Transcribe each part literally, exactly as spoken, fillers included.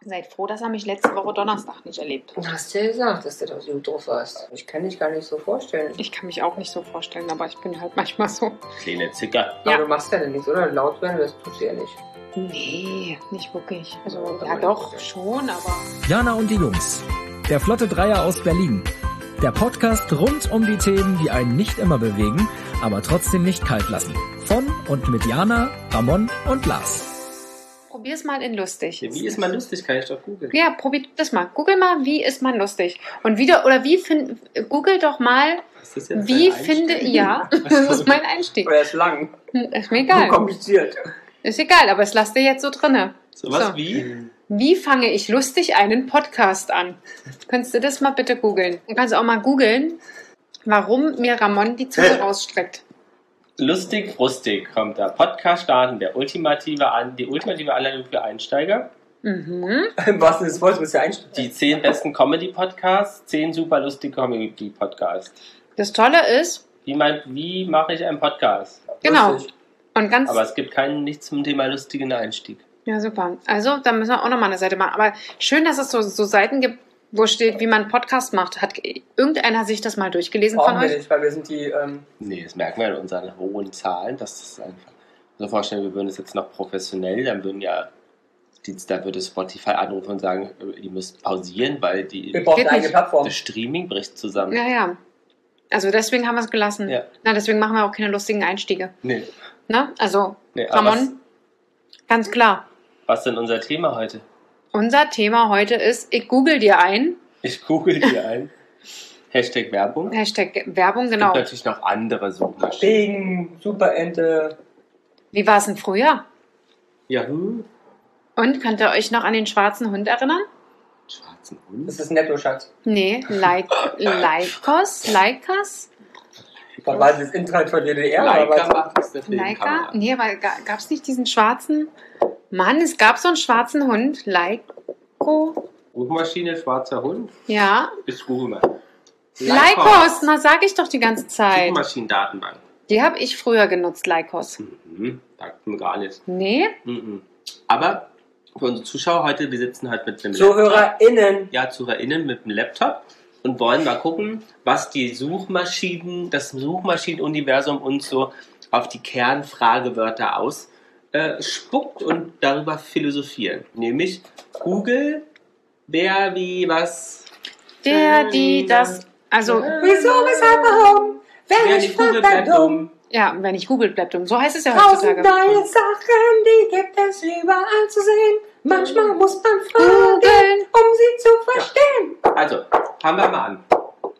Seid froh, dass er mich letzte Woche Donnerstag nicht erlebt hat. Du hast ja gesagt, dass du da so drauf warst. Ich kann dich gar nicht so vorstellen. Ich kann mich auch nicht so vorstellen, aber ich bin halt manchmal so. Kleine Zicker. Aber Ja. du machst ja dann nichts, oder? Laut werden, das tust du ja nicht. Nee, nicht wirklich. Also, Ja, ja aber doch, nicht. schon, aber... Jana und die Jungs. Der Flotte Dreier aus Berlin. Der Podcast rund um die Themen, die einen nicht immer bewegen, aber trotzdem nicht kalt lassen. Von und mit Jana, Ramon und Lars. Probier's mal in lustig. Wie ist man lustig? Kann ich doch googeln. Ja, probiert das mal. Google mal, wie ist man lustig? Und wieder, oder wie find, google doch mal, Ist das jetzt wie dein finde, Einstieg? ja, das ist mein Einstieg. Oder ist lang. Ist mir So egal. kompliziert. Ist egal, aber es lasst ihr jetzt so drinne. Sowas So. wie? Wie fange ich lustig einen Podcast an? Könntest du das mal bitte googeln? Du kannst auch mal googeln, warum mir Ramon die Zunge rausstreckt. Lustig, frustig kommt da. Podcast starten, der ultimative An die ultimative Anleitung für Einsteiger. Mhm. Im wahrsten Sinne des Wortes musst du ja einsteigen. Die zehn besten Comedy-Podcasts, zehn super lustige Comedy-Podcasts. Das Tolle ist, Wie, mein- wie mache ich einen Podcast? genau, Lustig. und ganz, Aber es gibt keinen, nichts zum Thema lustigen Einstieg. ja super. Also, da müssen wir auch nochmal eine Seite machen. Aber schön, dass es so, so Seiten gibt, wo steht, wie man einen Podcast macht. Hat irgendeiner sich das mal durchgelesen von Brauchen wir euch? nicht, weil wir sind die, ähm, Nee, das merken wir in unseren hohen Zahlen. Das ist einfach. So vorstellen, wir würden es jetzt noch professionell, dann würden ja, die, da würde Spotify anrufen und sagen, ihr müsst pausieren, weil die, wir brauchen Geht eine eigene nicht. Plattform. das Streaming bricht zusammen. Ja, ja. Also deswegen haben wir es gelassen. Ja. Na, deswegen machen wir auch keine lustigen Einstiege. Nee, Ne? Also, nee, aber was, Ramon, ganz klar. was ist denn unser Thema heute? Unser Thema heute ist, ich google dir ein. Ich google hier ein. Hashtag Werbung. Hashtag Werbung, Es genau. gibt natürlich noch andere Suchmaschinen. Wegen Superente. Wie war es denn früher? Yahoo. Und, könnt ihr euch noch an den schwarzen Hund erinnern? Schwarzen Hund. Das ist netto, Schatz. Nee, Leik Leikos? Leikas? Was war das Internet von D D R? oder Leica was? macht das eine Leica? Filmkamera. Nee, aber gab es nicht diesen schwarzen... Mann, es gab so einen schwarzen Hund. Leiko? Suchmaschine, schwarzer Hund. Ja. Ich google mal. Leikos, na sag ich doch die ganze Zeit. Suchmaschinen-Datenbank. Die habe ich früher genutzt, Leikos. Mhm. Sagt mir gar nicht. Nee? Mhm. Aber für unsere Zuschauer heute, wir sitzen halt mit einem Laptop. ZuhörerInnen. Ja, ZuhörerInnen mit dem Laptop und wollen mal gucken, was die Suchmaschinen, das Suchmaschinenuniversum uns so auf die Kernfragewörter ausspuckt und darüber philosophieren. Nämlich Google, wer, wie, was. Der, die, das. Also, Wieso, weshalb, warum? Wer Wer nicht nicht googelt, fragt, bleibt dumm. ja, wenn ich googelt, bleibt dumm. So heißt es ja Tausend heutzutage. neue Sachen, die gibt es überall zu sehen. Manchmal muss man fragen, Googeln. um sie zu verstehen. Also, fangen wir mal an.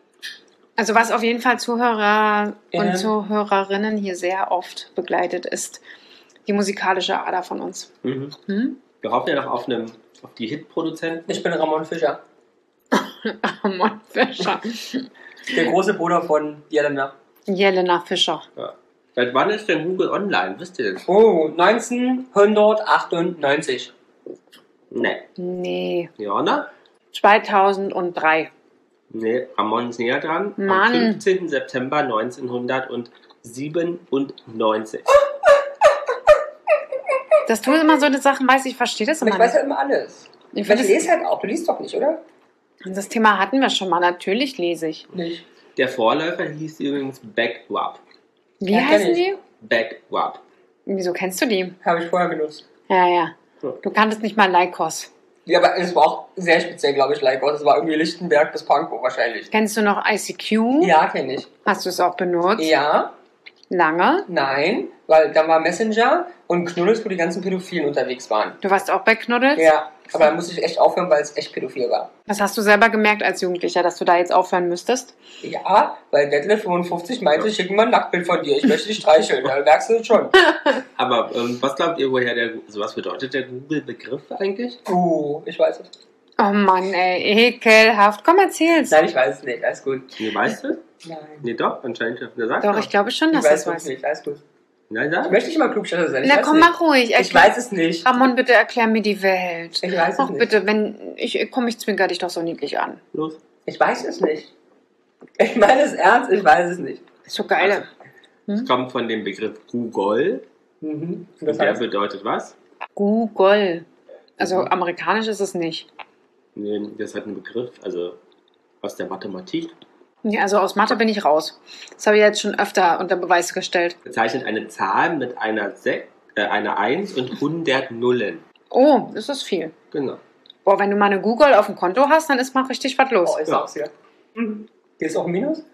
Also, was auf jeden Fall Zuhörer und Ja. Zuhörerinnen hier sehr oft begleitet, ist die musikalische Ader von uns. Mhm. Hm? Wir hoffen ja noch auf, einem, auf die Hitproduzenten. Ich bin Ramon Fischer, Ramon Fischer. der große Bruder von Jelena. Jelena Fischer. Ja. Seit wann ist denn Google online? Wisst ihr das? Oh, neunzehnhundertachtundneunzig. Nee. Nee. Jana? zweitausenddrei. Nee, Ramon ist näher dran. Mann. Am fünfzehnten September neunzehnhundertsiebenundneunzig. Dass du immer so eine Sachen weißt, ich verstehe das Aber immer ich weiß nicht. halt immer alles. Ich Ich find das- lese halt auch. Du liest doch nicht, oder? Das Thema hatten wir schon mal. Natürlich lese ich. Nicht. Der Vorläufer hieß übrigens Backwap. Wie Ja, kenn heißen ich. die? Backwap. Wieso kennst du die? Habe ich vorher genutzt. Ja, ja. Du kanntest nicht mal Leikos. Ja, aber es war auch sehr speziell, glaube ich, Leikos. Es war irgendwie Lichtenberg bis Pankow wahrscheinlich. Kennst du noch I C Q? Ja, kenne ich. Hast du es auch benutzt? Ja, Lange? nein, weil da war Messenger und Knuddels, wo die ganzen Pädophilen unterwegs waren. Du warst auch bei Knuddels? Ja, aber da musste ich echt aufhören, weil es echt pädophil war. Was hast du selber gemerkt als Jugendlicher, dass du da jetzt aufhören müsstest? Ja, weil Detlef fünfundfünfzig meinte, schick mir ein Nacktbild von dir, ich möchte dich streicheln. Da merkst du das schon. Aber ähm, was glaubt ihr, woher der, also was bedeutet der Google-Begriff eigentlich? Uh, ich weiß es. Oh Mann, ey, ekelhaft. Komm, erzähl's. Nein, ich weiß es nicht, alles gut. Nee, weißt du? Nein. Nee, doch, anscheinend. Der sagt Doch, ich glaube schon, Ich dass du weiß es es weißt. nicht, alles gut. Nein, Ich sag. möchte nicht mal Klugscheißer sein. Ich Na weiß komm, nicht. mach ruhig. Ich Erklär- weiß es nicht. Ramon, bitte erklär mir die Welt. Ich weiß es Ach, nicht. bitte, wenn ich komm, ich zwinker dich doch so niedlich an. Los. Ich weiß es nicht. Ich meine es ernst, ich weiß es nicht. Ist so geil. Es kommt von dem Begriff Google. Mhm. Und Das der heißt, bedeutet was? Google. Also Mhm. amerikanisch ist es nicht. Nee, das hat einen Begriff, also aus der Mathematik. Nee, also aus Mathe bin ich raus. Das habe ich jetzt schon öfter unter Beweis gestellt. Bezeichnet eine Zahl mit einer, Se äh, einer eins und hundert Nullen. Oh, das ist viel. Genau. Boah, wenn du mal eine Google auf dem Konto hast, dann ist mal richtig was los. Oh, ich sag's dir. Mhm. Hier ist auch ein Minus?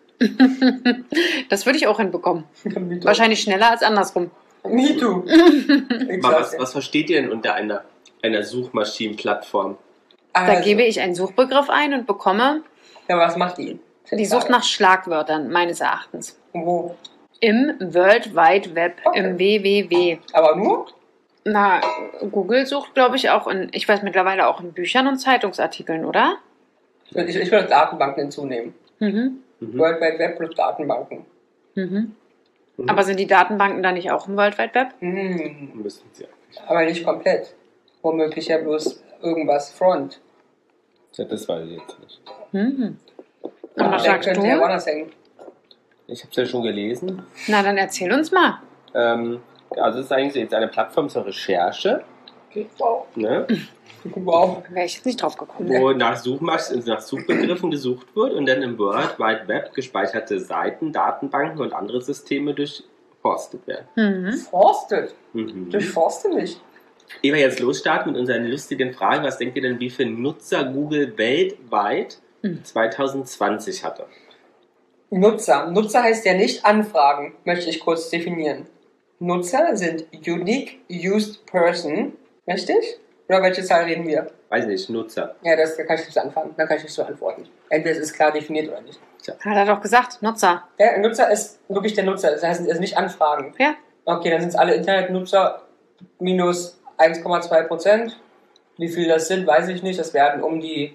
Das würde ich auch hinbekommen. Wahrscheinlich schneller als andersrum. Me too. Ich Aber sag's was, dir. was versteht ihr denn unter einer, einer Suchmaschinenplattform? Da Also, gebe ich einen Suchbegriff ein und bekomme Ja, was macht die? die Sucht nach Schlagwörtern, meines Erachtens. Wo? Im World Wide Web, Okay. im W W W. Aber nur? Na, Google sucht, glaube ich, auch in, ich weiß mittlerweile auch in Büchern und Zeitungsartikeln, oder? Ich will, ich, ich will Datenbanken hinzunehmen. Mhm. Mhm. World Wide Web plus Datenbanken. Mhm. Mhm. Aber sind die Datenbanken da nicht auch im World Wide Web? Hm. Müssen sie. Aber nicht komplett. Womöglich ja bloß irgendwas Front. Ja, das weiß ich jetzt nicht. Mhm. Und Ja, was der sagst könnte ja du? woanders hängen. Ich habe es ja schon gelesen. Na, dann erzähl uns mal. Ähm, also es ist eigentlich jetzt eine Plattform zur Recherche, Okay, wow. ne, Wow. Wäre ich jetzt nicht drauf gekommen. wo nach, Suchmasch nach Suchbegriffen gesucht wird und dann im World Wide Web gespeicherte Seiten, Datenbanken und andere Systeme durchforstet werden. Mhm. Forstet. Mhm. Durchforste mich. Ehe wir jetzt losstarten mit unseren lustigen Fragen, was denkt ihr denn, wie viele Nutzer Google weltweit Mhm. zwanzig zwanzig hatte? Nutzer. Nutzer heißt ja nicht Anfragen, möchte ich kurz definieren. Nutzer sind Unique Used Person. Richtig? Oder welche Zahl reden wir? Weiß nicht, Nutzer. Ja, das, da kann ich nicht so anfangen. Dann kann ich nicht so antworten. Entweder es ist klar definiert oder nicht. Hat er doch gesagt, Nutzer. Der Nutzer ist wirklich der Nutzer. Das heißt, es ist nicht Anfragen. Ja. Okay, dann sind es alle Internetnutzer minus eins Komma zwei Prozent. Wie viel das sind, weiß ich nicht. Das werden um die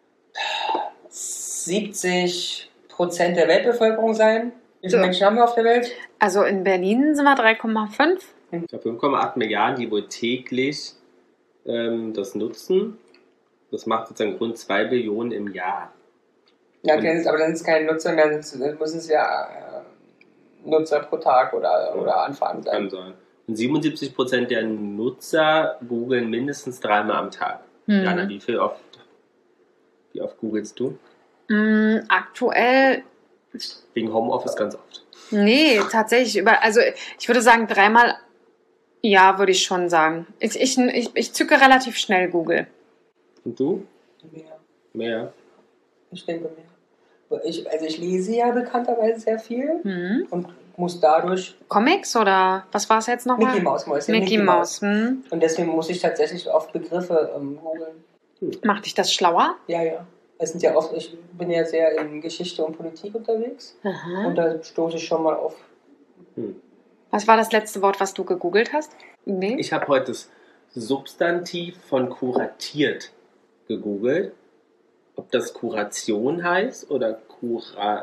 siebzig Prozent der Weltbevölkerung sein. Wie viele So. Menschen haben wir auf der Welt? Also in Berlin sind wir drei Komma fünf. Ich glaube fünf Komma acht Milliarden, die wohl täglich ähm, das nutzen. Das macht sozusagen rund zwei Billionen im Jahr. Ja, okay, das ist- aber dann sind es keine Nutzer mehr, dann sind- dann müssen es ja äh, Nutzer pro Tag oder, oder Anfragen Kann sein. sein. Und siebenundsiebzig Prozent der Nutzer googeln mindestens dreimal am Tag. Mhm. Jana, wie viel oft, wie oft googelst du? Mm, aktuell, Wegen Homeoffice ganz oft. nee, tatsächlich über, also ich würde sagen dreimal, ja, würde ich schon sagen. Ich, ich, ich, ich zücke relativ schnell Google. Und du? Mehr. Mehr? Ich denke mehr. Ich, also ich lese ja bekannterweise sehr viel Mhm. und muss dadurch Comics oder was war es jetzt nochmal? Mickey Mouse Mäuschen. Mickey Mouse. Hm. Und deswegen muss ich tatsächlich oft Begriffe ähm, googeln. Macht dich das schlauer? Ja, ja. Es sind ja oft, ich bin ja sehr in Geschichte und Politik unterwegs Aha. und da stoße ich schon mal auf. Hm. Was war das letzte Wort, was du gegoogelt hast? Nee. Ich habe heute das Substantiv von kuratiert gegoogelt. Ob das Kuration heißt oder Kura...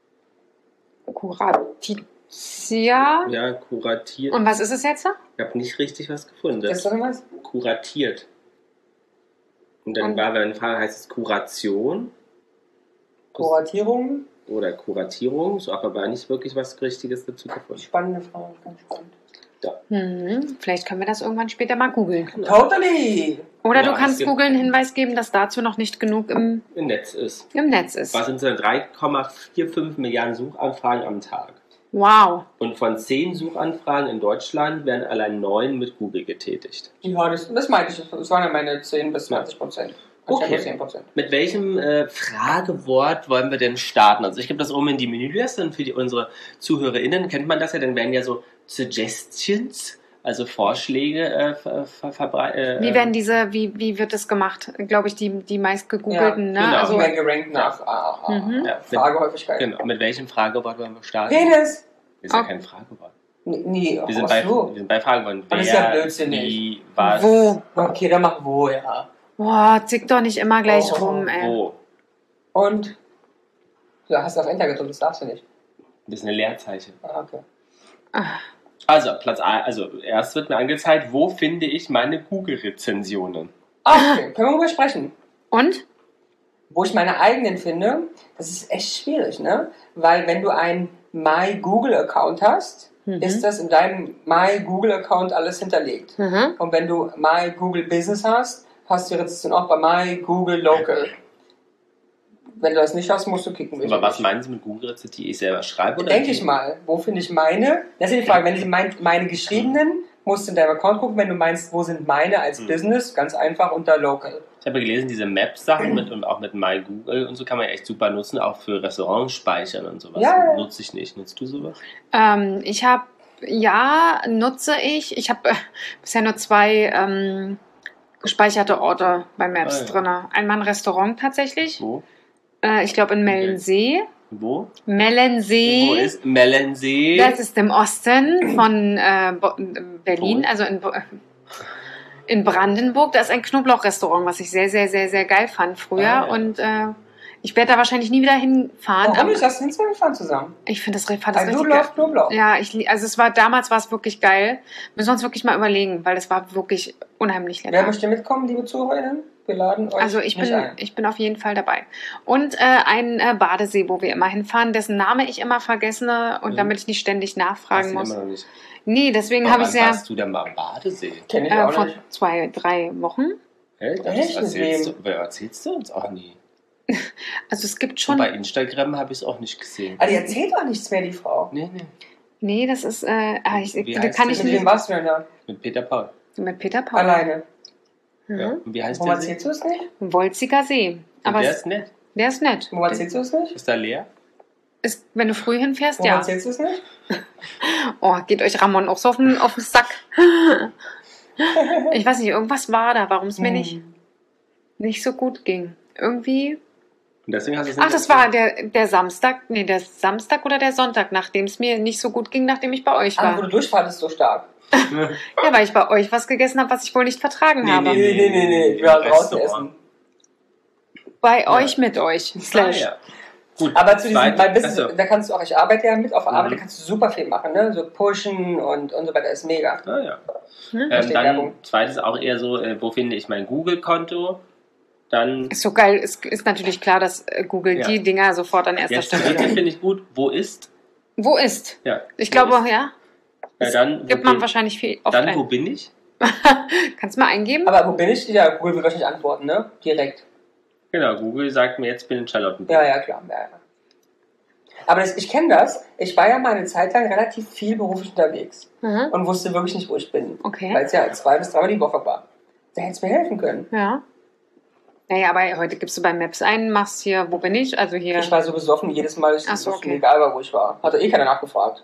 Kuratitia. Ja, kuratiert. Und was ist es jetzt? Ich habe nicht richtig was gefunden. Das ist doch was? Kuratiert. Und dann Und- war eine Frage, heißt es Kuration Kuratierung? oder Kuratierung? So, aber war nicht wirklich was Richtiges dazu gefunden. Spannende Frage, ganz spannend. Hm. Vielleicht können wir das irgendwann später mal googeln. Totally! Oder Ja, du es kannst gibt- Google einen Hinweis geben, dass dazu noch nicht genug im, Im Netz ist. im Netz ist. Was sind so drei Komma fünfundvierzig Milliarden Suchanfragen am Tag? Wow. Und von zehn Suchanfragen in Deutschland werden allein neun mit Google getätigt. Ja, das, das meinte ich. Das waren ja meine zehn bis zwanzig Prozent. Okay. zehn Prozent. Mit welchem äh, Fragewort wollen wir denn starten? Also ich gebe das oben in die Menüliste und für die, unsere ZuhörerInnen kennt man das ja, dann werden ja so Suggestions, also Vorschläge äh, ver, ver, verbrei- äh, Wie werden diese, wie, wie wird das gemacht? Glaube ich, die, die meist gegoogelten, Ja, ne? genau. Also, Die werden gerankt nach ah, ah, Mhm. ja, mit, Fragehäufigkeit. genau, mit welchem Fragewort wollen wir starten? Penis! Das ist ja Okay. kein Fragewort. N- Nee, Wir sind, ach bei, so. wir sind bei Frageworten. Das ist ja blödsinnig. Wie, was, wo? Okay, dann mach wo, ja. Boah, zick doch nicht immer gleich Oh, rum, ey. wo. Und? Du hast auf Enter gedrückt, das darfst du nicht. Das ist eine Leerzeichen. Ah, okay. Ah, Also, Platz eins, also erst wird mir angezeigt, wo finde ich meine Google-Rezensionen? Ah, okay. Können wir darüber sprechen? Und? Wo ich meine eigenen finde, das ist echt schwierig, ne? Weil wenn du einen My Google Account hast, Mhm. ist das in deinem My Google Account alles hinterlegt. Mhm. Und wenn du My Google Business hast, hast du die Rezession auch bei My Google Local. Wenn du das nicht hast, musst du kicken. Aber was meinen Sie mit Google-Rezepte, die ich selber schreibe? Oder Denke die? ich mal. Wo finde ich meine? Das ist die Frage. Wenn Sie mein, meine geschriebenen, musst du in deinem Account gucken. Wenn du meinst, wo sind meine als Mhm. Business, ganz einfach unter Local. Ich habe gelesen, diese Map-Sachen mit und auch mit My Google und so kann man ja echt super nutzen, auch für Restaurants speichern und sowas. Ja. Nutze ich nicht. Nutzt du sowas? Ähm, ich habe, ja, nutze ich. Ich habe äh, bisher nur zwei ähm, gespeicherte Orte bei Maps Ah, ja. drin. Einmal ein Restaurant tatsächlich. Wo? Äh, ich glaube in Mellensee. Wo? Mellensee. Wo ist Mellensee? Das ist im Osten von äh, Bo- Berlin, Wo? also in, Bo- in Brandenburg. Da ist ein Knoblauchrestaurant, was ich sehr, sehr, sehr, sehr geil fand früher. Ah, ja. Und äh, ich werde da wahrscheinlich nie wieder hinfahren. Warum aber nicht? Lass uns hinfahren zusammen. ich finde das, fand das Ein richtig Knoblauch, geil. Knoblauch. Ja, ich, lie- also es war damals war es wirklich geil. Müssen wir uns wirklich mal überlegen, weil es war wirklich unheimlich lecker. Wer möchte mitkommen, liebe Zuhörerinnen? Wir laden euch Also ich nicht bin, ein. ich bin auf jeden Fall dabei. Und äh, ein äh, Badesee, wo wir immer hinfahren, dessen Name ich immer vergesse und Mhm. damit ich nicht ständig Hast nachfragen du muss. immer noch nicht. Nee, deswegen Aber habe ich wann sehr warst du denn mal am Badesee? Kenn ich äh, auch vor nicht. zwei, drei Wochen. Hä? Das Echt? erzählst du, Mit wer erzählst du uns auch nie? Also es gibt Und schon. bei Instagram habe ich es auch nicht gesehen. Ah, die erzählt doch nichts mehr, die Frau. Nee, nee. Nee, das ist, äh, ah, ich, Wie da heißt kann die? ich Mit nicht. wem warst du denn da? Mit Peter Paul. Mit Peter Paul. Alleine. Mhm. Ja. Und wie heißt Warum der See? erzählst du es nicht? Wolziger See. Und Aber der es, ist nett. der ist nett. Warum erzählst du es nicht? Ist da leer? Ist, wenn du früh hinfährst, Warum ja. erzählst du es nicht? Oh, geht euch Ramon auch so auf den, auf den Sack. Ich weiß nicht, irgendwas war da, warum es mir nicht, Hm. nicht so gut ging. Irgendwie. Und deswegen hast du es nicht Ach, das war der, der Samstag, nee, der Samstag oder der Sonntag, nachdem es mir nicht so gut ging, nachdem ich bei euch Ah, wo war. du durchfahrtest so stark. Ja, weil ich bei euch was gegessen habe, was ich wohl nicht vertragen Nee, habe. nee, Nee, nee, nee, nee. Wir waren draußen essen. Bei Ja. euch mit euch. Slash. Ah, ja. Gut. Aber zu diesem, Zweit- weil Business, Achso. da kannst du auch, ich arbeite ja mit auf der Arbeit, Mhm. da kannst du super viel machen, ne? So pushen und, und so weiter, ist mega. Ah, ja. Hm? Ähm, steht dann Werbung. zweites auch eher so, äh, wo finde ich mein Google-Konto? Dann Ist so geil. Es ist natürlich klar, dass äh, Google Ja. die Dinger sofort an erster jetzt Stelle dritte hat. finde ich gut. Wo ist? Wo ist? Ja. Ich Wo glaube, ist? ja. Ja, dann, wo Gibt man bin- wahrscheinlich viel oft Dann, wo ein. bin ich? Kannst du mal eingeben? Aber wo bin ich? Ja, Google wird wahrscheinlich antworten, ne? Direkt. Genau, Google sagt mir jetzt, bin in Charlottenburg. Ja, ja, klar. Ja, ja. Aber das, ich kenne das. Ich war ja mal eine Zeit lang relativ viel beruflich unterwegs Mhm. und wusste wirklich nicht, wo ich bin. Okay. Weil es ja zwei bis dreimal die Woche war. Da hätte es mir helfen können. Ja. Naja, aber heute gibst du bei Maps ein, machst hier, wo bin ich? Also hier. Ich war so besoffen jedes Mal, dass Ach es so, so okay. egal war, wo ich war. Hat doch eh keiner nachgefragt.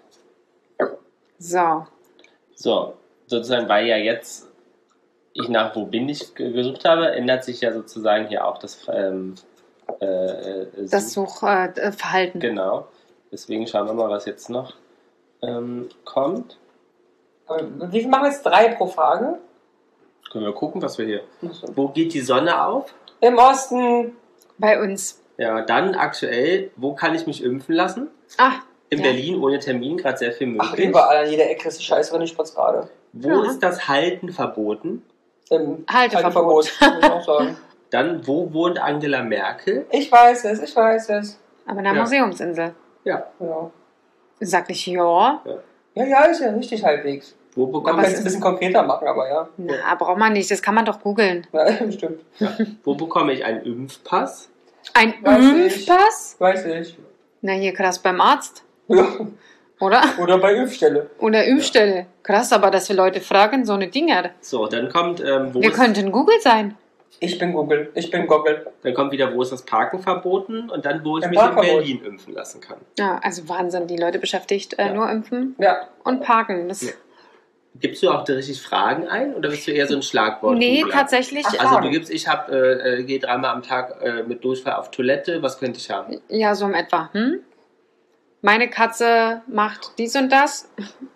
So. So, sozusagen, weil ja jetzt ich nach wo bin ich ge- gesucht habe, ändert sich ja sozusagen hier auch das ähm, äh, äh, Das Such- Suchverhalten. Genau. Deswegen schauen wir mal, was jetzt noch ähm, kommt. Aber wie viel machen wir jetzt? Drei pro Frage? Können wir gucken, was wir hier. Wo geht die Sonne auf? Im Osten. Bei uns. Ja, dann aktuell, wo kann ich mich impfen lassen? Ah. In ja. Berlin ohne Termin, gerade sehr viel Ach, möglich. überall, an jeder Ecke ist die Scheiße drin, ich spritz gerade. Wo Ja. ist das Halten verboten? Im Halteverbot. Halteverbot, muss ich auch sagen. Dann, wo wohnt Angela Merkel? Ich weiß es, ich weiß es. Aber in der Ja. Museumsinsel. Ja. Ja, Sag nicht ja. ja, ja ist ja richtig halbwegs. Wo Man bekomme kann ich, es ein bisschen konkreter machen, aber ja. Na, braucht man nicht. Das kann man doch googeln. Ja, stimmt. wo bekomme ich einen Impfpass? Ein Weiß ich. Impfpass? Weiß ich. Na, hier krass beim Arzt. Ja. Oder? Oder bei Impfstelle. Oder Impfstelle. Krass, aber dass wir Leute fragen, so eine Dinger. So, dann kommt, ähm, wo Wir ist, könnten Google sein. Ich bin Google. Ich bin Google. dann kommt wieder, wo ist das Parken verboten? Und dann, wo ich Ein mich in Parkverbot. Berlin impfen lassen kann. Ja, also Wahnsinn, die Leute beschäftigt äh, Ja. nur impfen Ja. und parken. Das, Ja. Gibst du auch da richtig Fragen ein oder bist du eher so ein Schlagwort? nee, Googler? tatsächlich. Ach, Also du Fragen. gibst, ich hab, äh, äh, gehe dreimal am Tag äh, mit Durchfall auf Toilette, was könnte ich haben? Ja, so in etwa. Hm? Meine Katze macht dies und das.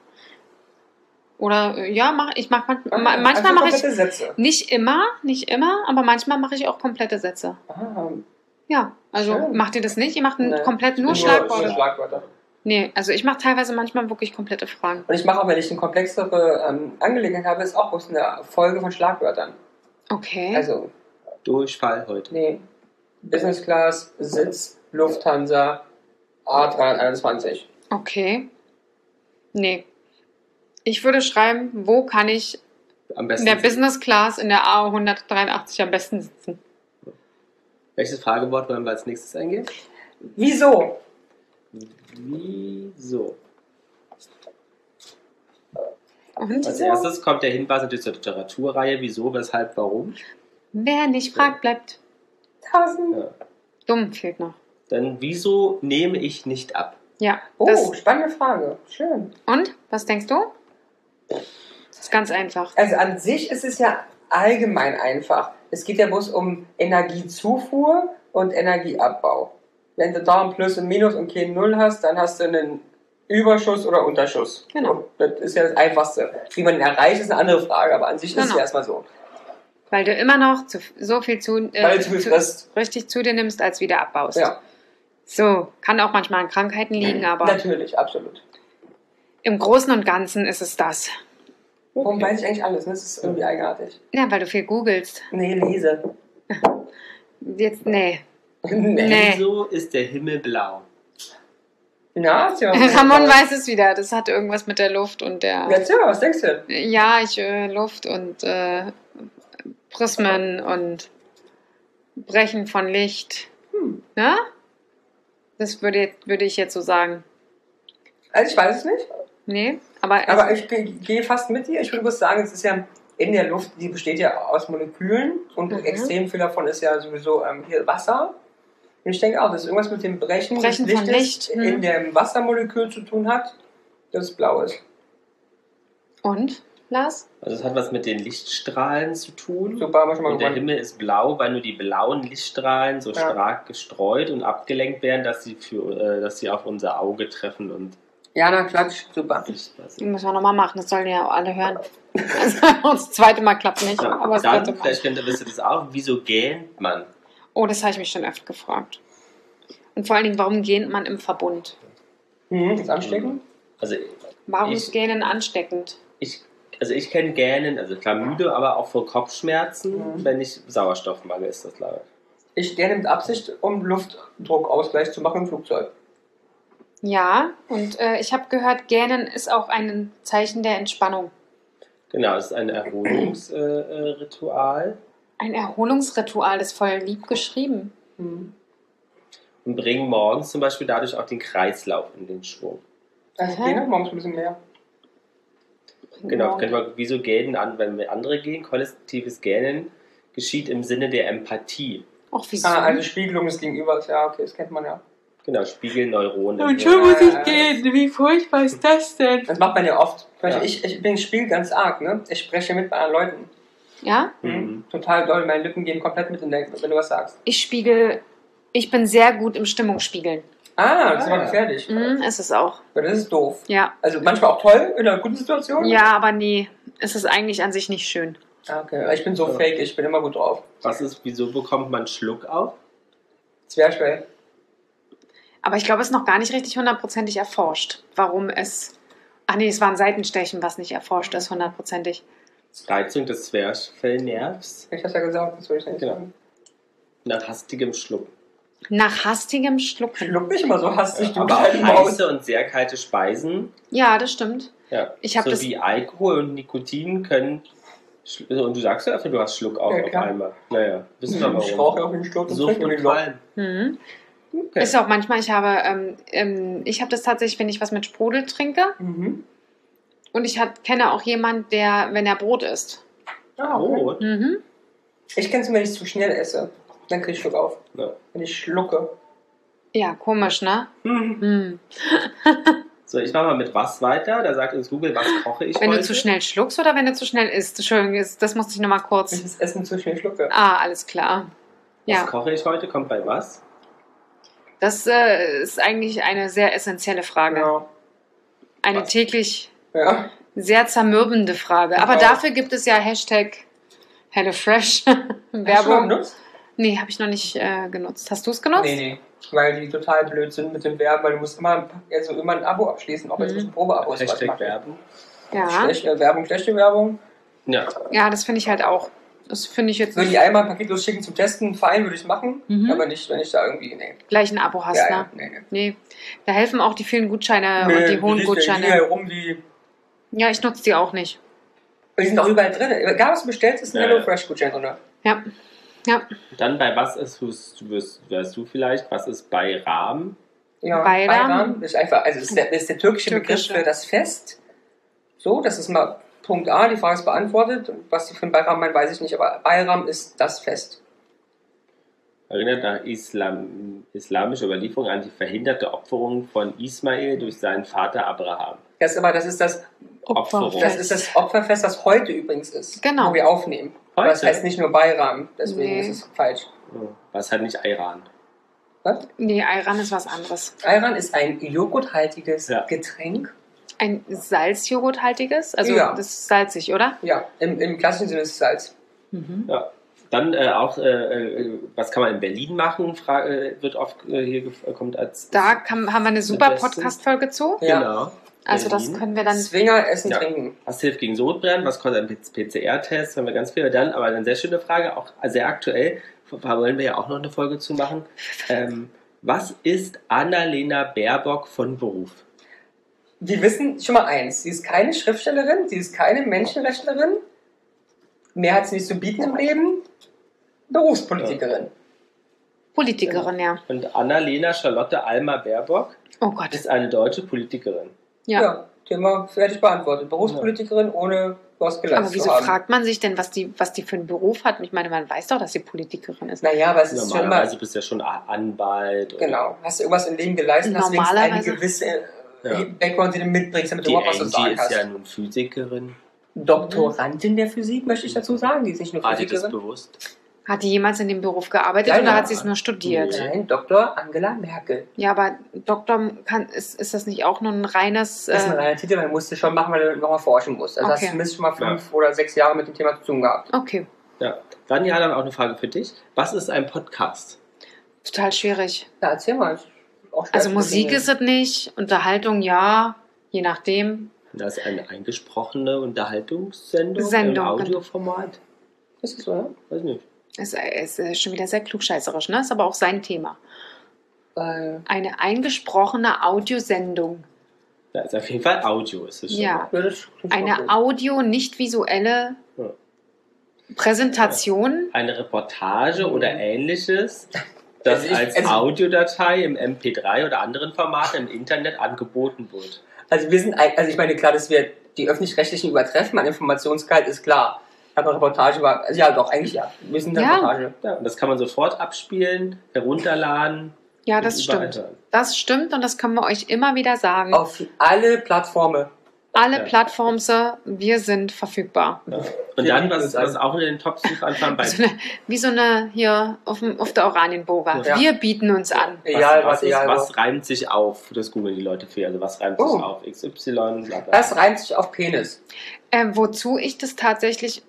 Oder äh, ja, mach, ich mach man, ma- manchmal also mache ich komplette Sätze. nicht immer, nicht immer, aber manchmal mache ich auch komplette Sätze. Ah, Ja, also Schön. macht ihr das nicht? Ihr macht n- Nee. komplett nur nur Schlagworte? Nur Schlagwörter. Nee, also ich mache teilweise manchmal wirklich komplette Fragen. Und ich mache auch, wenn ich eine komplexere ähm, Angelegenheit habe, ist auch bloß eine Folge von Schlagwörtern. Okay. Also, Durchfall heute. nee. Business Class, Sitz, Lufthansa, A dreihunderteinundzwanzig. Okay. Nee, Ich würde schreiben, wo kann ich Am in besten. der Business Class in der A hundertdreiundachtzig am besten sitzen. Welches Fragewort wollen wir als nächstes eingehen? Wieso? Wieso? Und Als erstes kommt der Hinweis natürlich zur Literaturreihe. Wieso, weshalb, warum? wer nicht fragt, bleibt Tausend. Ja. dumm, fehlt noch. Dann wieso nehme ich nicht ab? Ja. Oh, Das, spannende Frage. Schön. und? Was denkst du? Das ist ganz einfach. Also an sich ist es ja allgemein einfach. Es geht ja bloß um Energiezufuhr und Energieabbau. Wenn du da ein Plus und Minus und kein Null hast, dann hast du einen Überschuss oder Unterschuss. Genau. Das ist ja das Einfachste. Wie man ihn erreicht, ist eine andere Frage, aber an sich ist es Genau. ja erstmal so. Weil du immer noch zu, so viel zu, äh, Weil du zu viel frisst. richtig zu dir nimmst, als wieder abbaust. Ja, So, kann auch manchmal an Krankheiten liegen, aber natürlich, absolut. im Großen und Ganzen ist es das. Warum weiß ich eigentlich alles? Ne? Das ist irgendwie eigenartig. Ja, weil du viel googelst. Nee, lese. Jetzt, nee. nee. Nee. Wieso ist der Himmel blau? Na, tja, Ramon weiß es wieder. Das hat irgendwas mit der Luft und der... Erzähl mal, was denkst du? Ja, ich äh, Luft und äh, Prismen und Brechen von Licht. Hm. Ja? Das würde, würde ich jetzt so sagen. Also ich weiß es nicht, Nee, aber... aber ich ge- gehe fast mit dir. Ich würde bloß sagen, es ist ja in der Luft, die besteht ja aus Molekülen und Mhm. extrem viel davon ist ja sowieso ähm, hier Wasser. Und ich denke auch, dass irgendwas mit dem Brechen, Brechen des von Lichtes Licht, mhm. in dem Wassermolekül zu tun hat, das es blau ist. Und, Lars? Also es hat was mit den Lichtstrahlen zu tun. Super, haben wir schon mal Und der gewonnen. Himmel ist blau, weil nur die blauen Lichtstrahlen so Ja. stark gestreut und abgelenkt werden, dass sie, für, äh, dass sie auf unser Auge treffen und Jana, klatsch, super. ich weiß Das nicht. müssen wir nochmal machen, das sollen ja auch alle hören. Also, das zweite Mal klappt nicht, Ja, aber das dann, dritte Mal. vielleicht könnt ihr, wisst ihr das auch, wieso gähnt man? Oh, das habe ich mich schon öfter gefragt. Und vor allen Dingen, warum gähnt man im Verbund? Mhm, das Anstecken? Also Warum Ich- ist Gähnen ansteckend? ich, also ich kenne Gähnen, also klar müde, aber auch vor Kopfschmerzen, Mhm. wenn ich Sauerstoffmangel ist das leider. Ich der nimmt Absicht, um Luftdruckausgleich zu machen im Flugzeug. Ja, und äh, ich habe gehört, Gähnen ist auch ein Zeichen der Entspannung. Genau, es ist ein Erholungsritual. Äh, äh, Ritual Ein Erholungsritual, das ist voll lieb geschrieben. Mhm. und bringen morgens zum Beispiel dadurch auch den Kreislauf in den Schwung. Also Aha. gehen wir morgens ein bisschen mehr. Genau, können wir, wieso gähnen an, wenn wir andere gehen? Kollektives Gähnen geschieht im Sinne der Empathie. Auch wieso? Ah, also Spiegelung des Gegenübers, ja, okay, das kennt man ja. Genau, Spiegelneuronen. Und schon muss ich gehen. Wie furchtbar ist das denn? Das macht man ja oft. Zum Beispiel, Ja. Ich, ich bin Spiel ganz arg, ne? Ich spreche mit bei anderen Leuten. Ja? Mhm. Total doll, meine Lippen gehen komplett mit in der, wenn du was sagst. Ich spiegel, ich bin sehr gut im Stimmungsspiegeln. Ah, das ist Ah, aber ja. gefährlich. Mhm, ist es auch. Weil das ist doof. Ja. Also manchmal auch toll, in einer guten Situation. Ja, aber nee, es ist eigentlich an sich nicht schön. Ah, okay. Aber ich bin so Ja. fake, ich bin immer gut drauf. Was ist, wieso bekommt man Schluck auf? Zwerchfell. Aber ich glaube, es ist noch gar nicht richtig hundertprozentig erforscht, warum es... Ach nee, es war ein Seitenstechen, was nicht erforscht ist, hundertprozentig. Reizung des Zwerchfellnervs Ich hab's ja gesagt, das würde ich nicht Genau. sagen. nach hastigem Schluck. Nach hastigem Schlucken. Schluck nicht immer so hastig, du Aber auch kleine Maus. heiße und sehr kalte Speisen, Ja, das stimmt. ja, Ich hab das- sowie Alkohol und Nikotin können... Schl- Und du sagst ja einfach, du hast Schluck auf Ja, auf klar. einmal. Naja, wissen wir Ich rauche ja warum. auch den Sturz und Sucht trinke und den noch. Qualm. Mhm. Okay. Ist auch manchmal, ich habe, ähm, ähm, ich habe das tatsächlich, wenn ich was mit Sprudel trinke. Mhm. Und ich hat, kenne auch jemanden, der, wenn er Brot isst. Ah, okay. Rot. Mhm. Ich kenn's nur, wenn ich zu schnell esse. Dann krieg ich Schluck auf. Ja. Wenn ich schlucke. Ja, komisch, ne? Hm. Hm. So, ich mache mal mit was weiter. Da sagt uns Google, was koche ich Wenn heute? du zu schnell schluckst oder wenn du zu schnell isst? Entschuldigung, das- das musste ich nochmal Wenn kurz. ich das Essen zu schnell schlucke. Ah, alles klar. Was Ja, koche ich heute? Kommt bei was? das äh, ist eigentlich eine sehr essentielle Frage. Ja. Eine Was? täglich Ja. sehr zermürbende Frage. Aber Ja. dafür gibt es ja Hashtag HelloFresh Hast du schon mal Werbung. benutzt? Nee, habe ich noch nicht äh, genutzt. Hast du es genutzt? Nee, nee. Weil die total blöd sind mit dem Werben, weil du musst immer, also immer ein Abo abschließen, auch jetzt Mhm. mhm. ein Probeabo ist. was Hashtag macht. Werbung. Ja, Schlechte Werbung, schlechte Werbung. Ja, ja, das finde ich halt auch. Das finde ich jetzt Würde nicht ich einmal paketlos schicken zum Testen, fein, würde ich es machen. Mhm. Aber nicht, wenn ich da irgendwie, nee. gleich ein Abo hast, Ja, ne? ja, nee, nee. Nee, da helfen auch die vielen Gutscheine Nee, und die hohen siehst du, die liegen Gutscheine. ja rum wie Ja, ich nutze die auch nicht. Und die sind auch überall drin. Egal, was du bestellst, ist ein Ja, HelloFresh-Gutschein drin. Ja. Ja. Dann bei was ist, wirst, wirst, weißt du vielleicht, was ist Bayram? Ja, Bayram. Bayram ist einfach, also das ist der, das ist der türkische, Türkische. Begriff für das Fest. So, das ist mal Punkt A, die Frage ist beantwortet. Was die für ein Bayram meinen, weiß ich nicht, aber Bayram ist das Fest. Erinnert nach Islam, islamischer Überlieferung an die verhinderte Opferung von Ismail durch seinen Vater Abraham. Das, aber das ist das, Opferung. das ist das Opferfest, das heute übrigens ist. Genau. Wo wir aufnehmen. Aber das Heute? heißt nicht nur Bayram, deswegen Nee. ist es falsch. Was halt nicht Iran. Was? Nee, Ayran ist was anderes. Ayran ist ein joghurthaltiges Ja. Getränk. Ein Salzjoghurthaltiges? Also Ja. das ist salzig, oder? Ja, im, im klassischen Sinne ist es Salz. Mhm. Ja. Dann äh, auch, äh, äh, was kann man in Berlin machen, Fra äh, wird oft äh, hier gef- kommt als... Da kann, haben wir eine super Beste. Podcast-Folge zu. Ja. Genau. Also das Berlin. können wir dann... Zwinger, Essen, Ja. Trinken. Was hilft gegen Sodbrennen? Was kostet ein P C R-Test? Haben wir ganz viel. Dann, aber eine sehr schöne Frage, auch sehr aktuell. Da wollen wir ja auch noch eine Folge zu machen. Ähm, was ist Annalena Baerbock von Beruf? Wir wissen schon mal eins, sie ist keine Schriftstellerin, sie ist keine Menschenrechtlerin, mehr hat sie nicht zu bieten im Leben, Berufspolitikerin. Politikerin, ja. Und Annalena Charlotte Alma Baerbock Oh Gott. ist eine deutsche Politikerin. Ja. Ja. Thema fertig beantwortet. Berufspolitikerin ohne was geleistet Aber wieso zu haben. fragt man sich denn, was die, was die für einen Beruf hat? Ich meine, man weiß doch, dass sie Politikerin ist. Naja, aber es ist schon mal, Normalerweise bist du ja schon A- Anwalt. oder genau, hast du irgendwas im Leben geleistet, hast du wenigstens eine Normalerweise- gewisse äh, Ja. Background, die du mitbringst, damit du Die überhaupt was zu Angie sagen ist hast. ja nun Physikerin. Doktorandin der Physik, möchte ich dazu sagen, die ist nicht nur War dir das Physikerin. bewusst? Hat die jemals in dem Beruf gearbeitet Ja, oder ja. hat sie es nur studiert? Nee. Nein, Doktor Angela Merkel. Ja, aber Doktor, kann, ist, ist das nicht auch nur ein reines... Das ist ein Äh, reiner Titel, man musste schon machen, weil du nochmal forschen musst. Also Okay. hast du zumindest schon mal fünf oder sechs Jahre mit dem Thema zu tun gehabt. okay, Ja. Dann ja, dann auch eine Frage für dich. Was ist ein Podcast? total schwierig. Ja, erzähl mal. Ist auch schwer Also zu Musik definieren. ist es nicht, Unterhaltung ja, je nachdem. Das ist eine eingesprochene Unterhaltungssendung Sendung, im Audioformat. Ist das so, ja? Weiß nicht. Es ist äh, schon wieder sehr klugscheißerisch, ne? Ist aber auch sein Thema. Weil, Eine eingesprochene Audiosendung. Ja, ist auf jeden Fall Audio, ist es schon. Ja. ja, das klingt Eine auch gut. Audio, nicht visuelle Ja. Präsentation. Eine Reportage Mhm. oder ähnliches, das Also ich- als also- Audiodatei im M P drei oder anderen Formaten im Internet angeboten wird. Also wir sind, ein- also ich meine, klar, dass wir die öffentlich-rechtlichen übertreffen an Informationsgehalt, ist klar. Aber Reportage war, also ja, doch, eigentlich ja. Wir sind eine Ja. Reportage. Ja, und das kann man sofort abspielen, herunterladen. Ja, und das überall stimmt. hören. Das stimmt und das können wir euch immer wieder sagen. Auf alle Plattformen. Alle Ja. Plattformen, wir sind verfügbar. Ja. Und Wir dann, bieten was, uns an. was auch in den Top-Suchanfragen bei Wie so eine, wie so eine hier auf, dem, auf der Oranienburger. Ja. Wir bieten uns an. Egal, was, was, ist, egal. was was. reimt sich auf? Das googeln die Leute viel. Also was reimt Oh. sich auf? X Y, bla bla. Das reimt sich auf Penis. Äh, wozu ich das tatsächlich,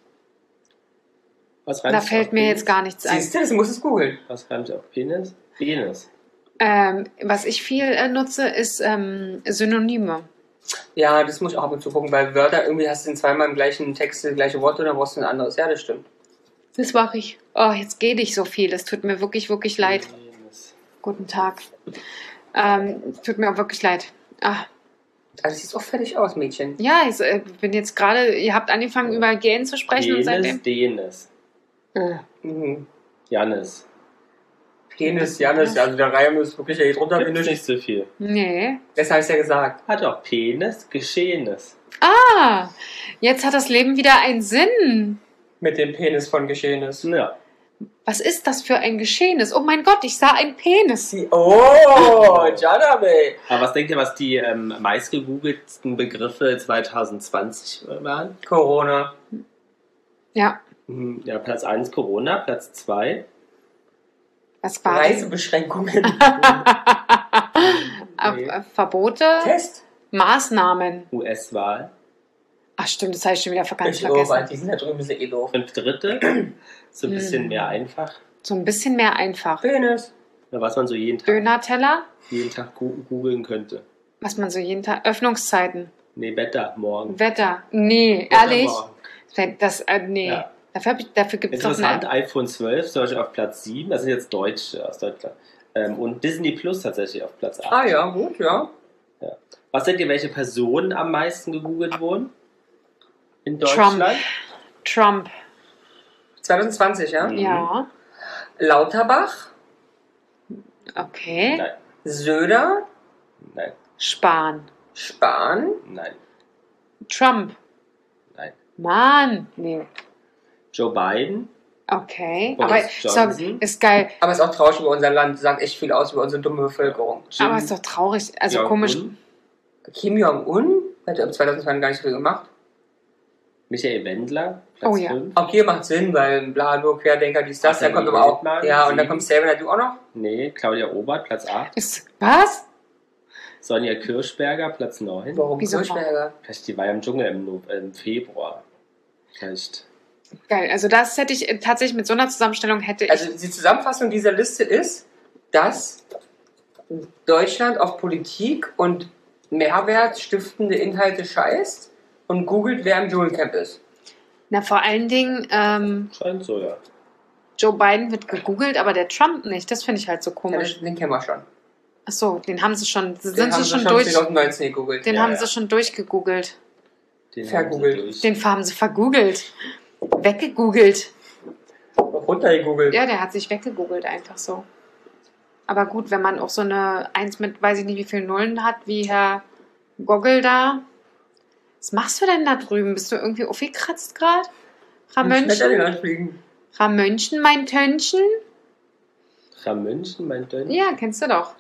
was reimt da sich fällt auf mir Penis? jetzt gar nichts ein. Siehst du, das musst du es googeln. Was reimt sich auf Penis? Penis. Ähm, was ich viel äh, nutze, ist ähm, Synonyme. Ja, das muss ich auch ab und zu gucken, weil Wörter, irgendwie hast du in zweimal im gleichen Text das gleiche Wort und dann brauchst du ein anderes. Ja, das stimmt. Das mache ich. Oh, jetzt geht ich so viel. Das tut mir wirklich, wirklich leid. Penis. Guten Tag. Ähm, tut mir auch wirklich leid. Ah, Also siehst auch fertig aus, Mädchen. ja, ich äh, bin jetzt gerade, ihr habt angefangen über Gähnen zu sprechen und seitdem. Penis, Denis. Äh, Mhm. Janis. Penis, Janis, also der Reim ist wirklich ja hier drunter Gibt's gemischt. nicht so viel. nee. Das habe ich ja gesagt. Hat auch Penis, Geschehenes. Ah, jetzt hat das Leben wieder einen Sinn. Mit dem Penis von Geschehnis. Ja. Was ist das für ein Geschehnis? Oh mein Gott, ich sah einen Penis. Sie- Oh, Janabe. Aber was denkt ihr, was die ähm, meistgegoogelten Begriffe zwanzig zwanzig waren? Corona. Ja, Mhm, Ja, Platz eins Corona, Platz zwei was war das? Reisebeschränkungen. Äh, äh, Verbote, Test. Maßnahmen. U S-Wahl. Ach stimmt, das habe ich schon wieder ganz Ich doof, vergessen. die sind da drüben ein bisschen eh doof. Und dritte, so ein bisschen Hm. mehr einfach, So ein bisschen mehr einfach. Penis. was man so jeden Tag, Döner-Teller, jeden Tag gu- googeln könnte. was man so jeden Tag. Öffnungszeiten, Nee, Wetter, morgen. Wetter. Nee, Wetter ehrlich. morgen. Das, äh, nee. Ja. Dafür, hab ich- dafür gibt es doch Interessant, eine. iPhone zwölf zum Beispiel auf Platz sieben, das sind jetzt Deutsche aus Deutschland. Ähm, und Disney Plus tatsächlich auf Platz acht. Ah ja, gut, ja. Ja. Was seht ihr, welche Personen am meisten gegoogelt wurden? In Deutschland? Trump. Trump. zwanzig zwanzig, ja? Mhm. Ja. Lauterbach, Okay. Nein, Söder, nein, Spahn. Spahn, nein, Trump. nein. Mann. Nee. Joe Biden, Okay. Boris Aber ist, doch, Johnson. ist geil. aber ist auch traurig über unser Land, sagt echt viel aus über unsere dumme Bevölkerung. Jim Aber ist doch traurig. Also Jong-un, komisch. Kim Jong-un hat ja im zwanzig zwanzig gar nicht so viel gemacht. Michael Wendler, Platz Oh ja. fünf. Auch hier macht Sinn, weil bla, nur Querdenker, dies, das, Ach, dann kommt dann aber auch. Wildmann, Ja, und dann sieben. kommt Xavier du auch noch. Nee, Claudia Obert, Platz acht. Ist, was? Sonja Kirschberger, Platz neun. Warum Wieso Kirschberger? Vielleicht, die war ja im Dschungel im, No- im Februar. Vielleicht. Geil. Also das hätte ich äh, tatsächlich mit so einer Zusammenstellung hätte ich. Also die Zusammenfassung dieser Liste ist, dass Deutschland auf Politik und mehrwertstiftende Inhalte scheißt und googelt, wer im Dschungelcamp ist. Na, vor allen Dingen, ähm, Scheint so, ja. Joe Biden wird gegoogelt, aber der Trump nicht. Das finde ich halt so Ja, komisch. den, den kennen wir schon. Achso, den haben sie schon. Sind Den haben sie schon durch? zwanzig neunzehn gegoogelt. Den Ja, haben ja. sie schon durchgegoogelt. Den Vergoogelt. haben sie durch. Den haben sie vergoogelt. Weggegoogelt. Runtergegoogelt. Ja, der hat sich weggegoogelt, einfach so. Aber gut, wenn man auch so eine Eins mit, weiß ich nicht, wie viele Nullen hat, wie Herr Goggle da. Was machst du denn da drüben? Bist du irgendwie aufgekratzt gerade? Schmetterling Ramönchen? anfliegen. Ramönchen, mein Tönchen? Ramünchen, mein Dönn? Ja, kennst du doch.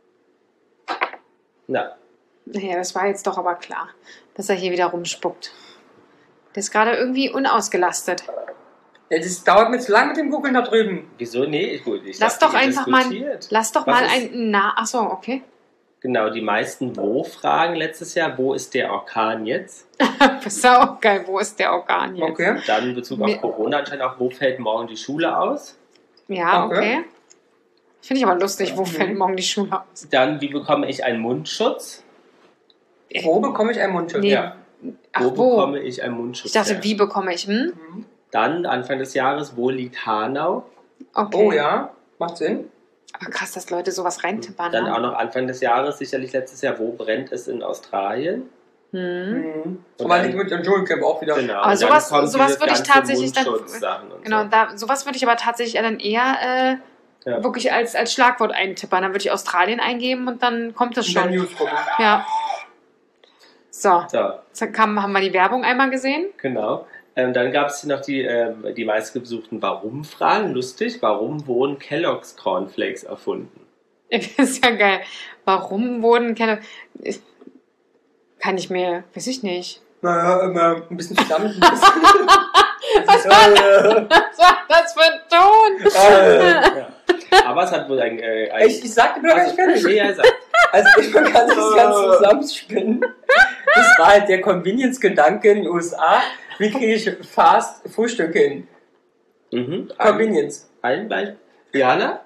Na, Naja, das war jetzt doch aber klar, dass er hier wieder rumspuckt. Der ist gerade irgendwie unausgelastet. Ja, das dauert mir zu lang mit dem Googeln da drüben. wieso? Nee, ich, gut. Ich Lass dachte, doch ihr einfach mal, diskutiert. lass doch Was mal ist- ein, na, achso, okay. Genau, die meisten Wo-Fragen letztes Jahr. Wo ist der Orkan jetzt? Das ist auch geil, wo ist der Organ jetzt? Okay. Dann in Bezug auf Mir- Corona anscheinend auch, wo fällt morgen die Schule aus? Ja, Okay. okay. Finde ich aber lustig, wo Mhm. fällt morgen die Schule aus? Dann, wie bekomme ich einen Mundschutz? Wo bekomme ich einen Mundschutz? Nee. Ja. Ach, wo, wo? bekomme ich einen Mundschutz? Ich dachte, her? wie bekomme ich, hm? Mhm. Dann, Anfang des Jahres, wo liegt Hanau? Okay. Oh ja, macht Sinn. Aber krass, dass Leute sowas reintippern. Dann ne? auch noch Anfang des Jahres, sicherlich letztes Jahr, wo brennt es in Australien? Hm. Mhm. Und Aber dann- liegt mit dem Dschungelcamp auch wieder. Genau. Aber und dann sowas- kommen sowas diese würde ich ganzen tatsächlich dann- Mundschutzsachen und Genau, so. da, sowas würde ich aber tatsächlich dann eher äh, Ja. wirklich als, als Schlagwort eintippern. Dann würde ich Australien eingeben und dann kommt es Und dann schon. News gucken. Ja. So, So, jetzt kam, haben wir die Werbung einmal gesehen. genau. Ähm, dann gab es noch die, ähm, die meistgesuchten Warum-Fragen. Lustig, warum wurden Kellogg's Cornflakes erfunden? Das ist ja geil. Warum wurden keine. Kann ich mir. Weiß ich nicht. Naja, immer ein bisschen zusammen. Ein bisschen. Was war Was war das für ein Ton? äh, Ja. Aber es hat wohl ein... Äh, ein ich, ich sagte mir doch gar nicht fertig. Nee, er sagt, Also ich kann das Ganze zusammenspinnen. Das war halt der Convenience-Gedanke in den U S A. Wie kriege ich fast Frühstück hin? mhm, ein, Convenience. ein Beispiel. Jana?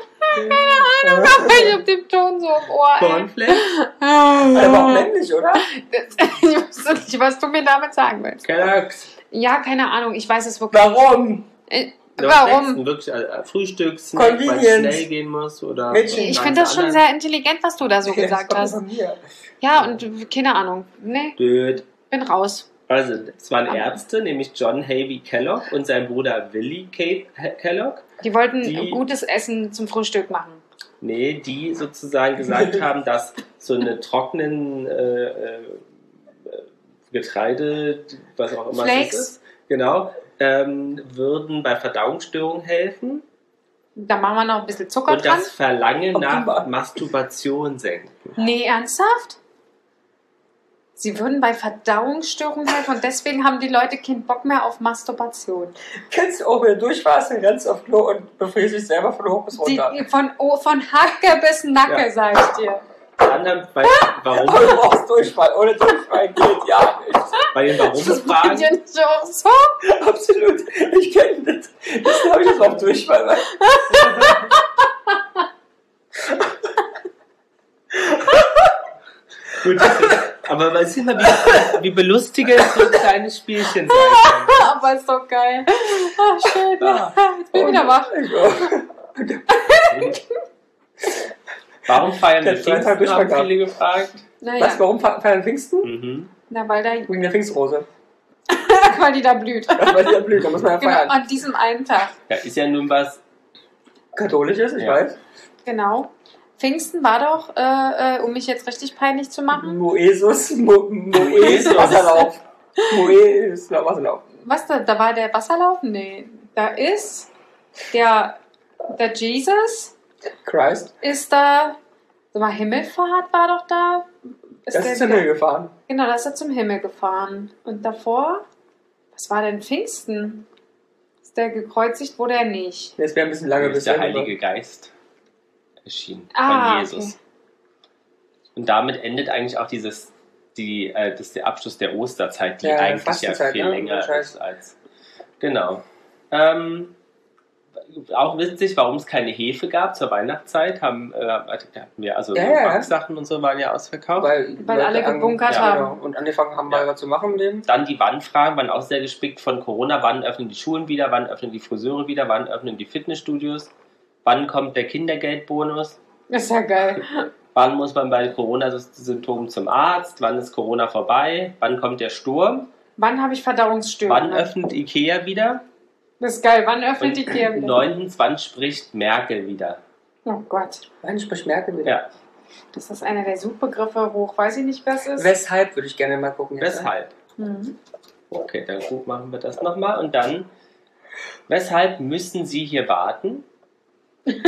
Ich hab den Ton so im Ohr. ey. Cornflakes? Aber auch männlich, oder? Ich wusste nicht, was du mir damit sagen willst. Kellogg's. Ja, keine Ahnung. Ich weiß es wirklich. Warum? Äh, Noch Warum? Snacks, wirklich äh, Frühstücks, weil es Convenience. schnell gehen muss oder... Mädchen. Ich oder finde das schon anderen- sehr intelligent, was du da so Das gesagt kommt hast. von mir. Ja, und keine Ahnung. Nee, Blöd. bin raus. Also, es waren Ah. Ärzte, nämlich John Havey Kellogg und sein Bruder Willie Cape Kellogg. Die wollten Die- gutes Essen zum Frühstück machen. Nee, die sozusagen gesagt haben, dass so eine trockenen äh, äh, Getreide, was auch immer Flakes. es ist, genau, ähm, würden bei Verdauungsstörungen helfen Da machen wir noch ein bisschen Zucker und dran. das Verlangen nach Offenbar. Masturbation senken. Nee, ernsthaft? Sie würden bei Verdauungsstörungen helfen und deswegen haben die Leute keinen Bock mehr auf Masturbation. Kennst du auch, wenn du durchfährst, dann rennst du auf Klo und befriedigst dich selber von hoch bis Die, runter. von, oh, von Hacke bis Nacke, Ja. sag ich dir. Anderen, bei, Aber du warum, brauchst Durchfall. Ohne Durchfall geht ja nicht. bei den Das meint Warum-Fragen, ihr nicht auch so? Absolut. Ich kenne das. Das habe ich jetzt auch Durchfall. Weil gut, aber man sieht mal, wie, wie belustigend so kleine Spielchen sein können. Aber ist doch geil. Ach, schön. Ja. Jetzt bin ich wieder wach. Ich auch. Warum feiern wir Der Freitag Pfingsten, haben Durchfall viele gefragt. Naja. Was, warum fe- feiern Pfingsten? Mhm. Na, weil da, Wegen der Pfingstrose. weil die da blüht. Das war ja blöd, da muss man ja Genau, feiern. an diesem einen Tag. Ja, ist ja nun was. Katholisches, ich Ja. weiß. Genau. Pfingsten war doch, äh, äh, um mich jetzt richtig peinlich zu machen. Moesus, Mo, Moes, Moesus. Wasserlauf. Moes, ja, Wasserlauf. Was da? Da war der Wasserlauf? Nee. Da ist der, der Jesus, Christ. ist da, sag mal, Himmelfahrt war doch da. Ist Das der ist zum wieder- Himmel gefahren. Genau, da ist er zum Himmel gefahren. Und davor, was war denn Pfingsten? Ist der gekreuzigt, wurde er nicht. Jetzt wäre ein bisschen lange ist bis der dahin, Heilige Geist erschienen Ah, von Jesus. okay. Und damit endet eigentlich auch dieses, die, äh, das ist der Abschluss der Osterzeit, die Ja, eigentlich ja Fastenzeit, viel ne? länger Scheiß. ist als. Genau. Ähm, auch witzig, warum es keine Hefe gab zur Weihnachtszeit, haben, äh, hatten wir, also Ja, ja. Backsachen und so waren ja ausverkauft. Weil, Weil Leute alle an- gebunkert ja, haben. Genau. Und angefangen haben, Ja. mal was zu machen im Leben. Dann die Wann-Fragen waren auch sehr gespickt von Corona. Wann öffnen die Schulen wieder? Wann öffnen die Friseure wieder? Wann öffnen die Fitnessstudios? Wann kommt der Kindergeldbonus? Das ist ja geil. Wann muss man bei Corona-Symptomen zum Arzt? Wann ist Corona vorbei? Wann kommt der Sturm? Wann habe ich Verdauungsstörungen? Wann öffnet Ikea wieder? Das ist geil. Wann öffnet die Ikea wieder? Neuntens, wann spricht Merkel wieder? Oh Gott. Wann spricht Merkel wieder? Ja, Das ist einer der Suchbegriffe hoch. Weiß ich nicht, was ist. Weshalb würde ich gerne mal gucken. jetzt, weshalb? Mhm. Okay, dann gut, machen wir das nochmal. Und dann, weshalb müssen Sie hier warten? ne?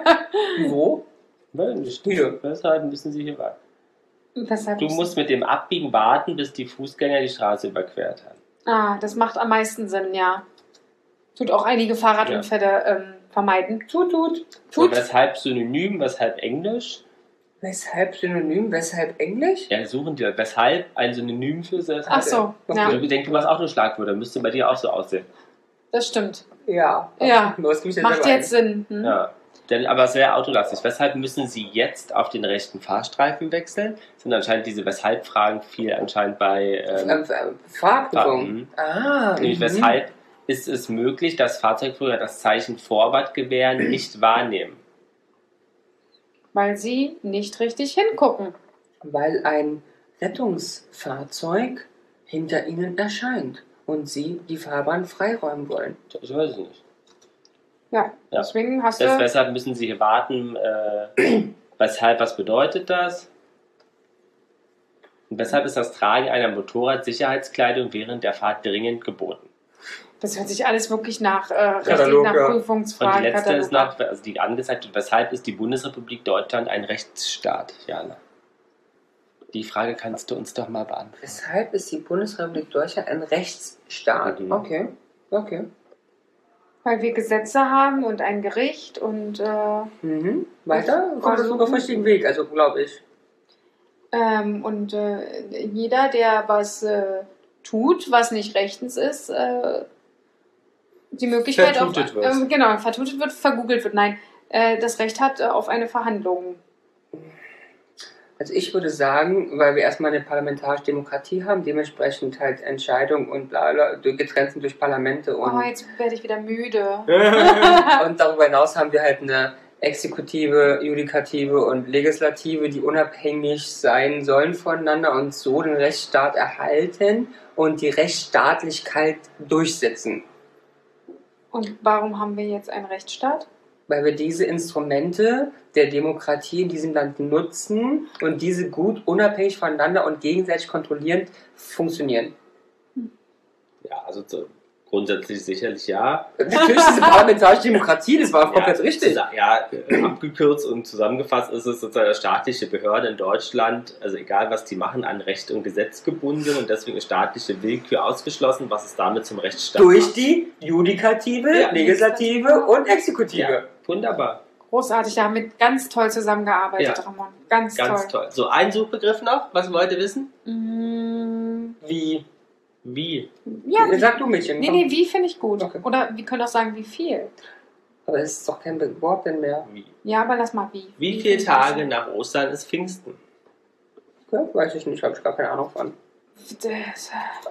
Wo? Nein, nicht. Hier. Weshalb müssen Sie hier warten? Weshalb Du musst mit dem Abbiegen warten, bis die Fußgänger die Straße überquert haben. Ah, das macht am meisten Sinn, ja. Tut auch einige Fahrradunfälle ähm, vermeiden. Tut, tut. So, Tut. weshalb Synonym, weshalb Englisch? Weshalb Synonym? Weshalb Englisch? Ja, suchen die weshalb ein Synonym für das. Ach so, Okay. ja, Ich denke, du hast auch eine Schlagwörter, müsste bei dir auch so aussehen. das stimmt. Ja. Ja. Nur, das gibt es Macht selber jetzt Sinn. Hm? Ja. Denn, aber sehr autolastig. Weshalb müssen Sie jetzt auf den rechten Fahrstreifen wechseln? Sind anscheinend diese Weshalb-Fragen viel anscheinend bei. ein. Ähm, Ähm, ähm, Fahrprüfung. Mhm. Ah. nämlich mhm. weshalb ist es möglich, dass Fahrzeugführer das Zeichen Vorwärts gewähren nicht wahrnehmen? Weil sie nicht richtig hingucken. Weil ein Rettungsfahrzeug hinter ihnen erscheint und sie die Fahrbahn freiräumen wollen. Ich weiß es nicht. Ja, Ja. deswegen hast Das, du... weshalb müssen Sie hier warten? Äh, weshalb, was bedeutet das? Und weshalb ist das Tragen einer Motorradsicherheitskleidung während der Fahrt dringend geboten? Das hört sich alles wirklich nach, äh, richtig Katalog, nach ja. Und die Prüfungsfragen. letzte ist Katalog. noch, also die angezeigt wird, weshalb ist die Bundesrepublik Deutschland ein Rechtsstaat, Jana? Die Frage kannst du uns doch mal beantworten. Weshalb ist die Bundesrepublik Deutschland ein Rechtsstaat? Mhm. Okay, okay. Weil wir Gesetze haben und ein Gericht und äh, Mhm. Weiter? Also- Kommt das auf den richtigen Weg, also glaube ich. Ähm, und äh, jeder, der was äh, tut, was nicht rechtens ist, äh, die Möglichkeit Vertutet auf, wird. ähm, genau, vertutet wird, vergoogelt wird. Nein, äh, das Recht hat äh, auf eine Verhandlung. Also ich würde sagen, weil wir erstmal eine parlamentarische Demokratie haben, dementsprechend halt Entscheidungen und bla bla durch- getrennt sind durch Parlamente und, Oh, jetzt werde ich wieder müde. und darüber hinaus haben wir halt eine Exekutive, Judikative und Legislative, die unabhängig sein sollen voneinander und so den Rechtsstaat erhalten und die Rechtsstaatlichkeit durchsetzen. Und warum haben wir jetzt einen Rechtsstaat? Weil wir diese Instrumente der Demokratie in diesem Land nutzen und diese gut unabhängig voneinander und gegenseitig kontrollierend funktionieren. Ja, also so, grundsätzlich sicherlich ja. Natürlich ist diese parlamentarische Demokratie, das war komplett ja, richtig. zusa- Ja, äh, abgekürzt und zusammengefasst ist es sozusagen eine staatliche Behörde in Deutschland, also egal was die machen, an Recht und Gesetz gebunden und deswegen ist staatliche Willkür ausgeschlossen, was es damit zum Rechtsstaat Durch macht. die Judikative, Ja. Legislative und Exekutive. Ja, wunderbar. Großartig, da haben wir ganz toll zusammengearbeitet, Ja. Ramon. Ganz, Ganz toll. So, ein Suchbegriff noch, was wollt ihr wissen? Mm, Wie? Wie? ja, Sag du, Mädchen. nee, komm. nee, wie finde ich gut. Okay. Oder wir können auch sagen, wie viel. Aber es ist doch kein Wort denn mehr. Wie? Ja, aber lass mal wie. Wie finde viele ich Tage besser. nach Ostern ist Pfingsten? Ja, weiß ich nicht, habe ich gar keine Ahnung von. Das,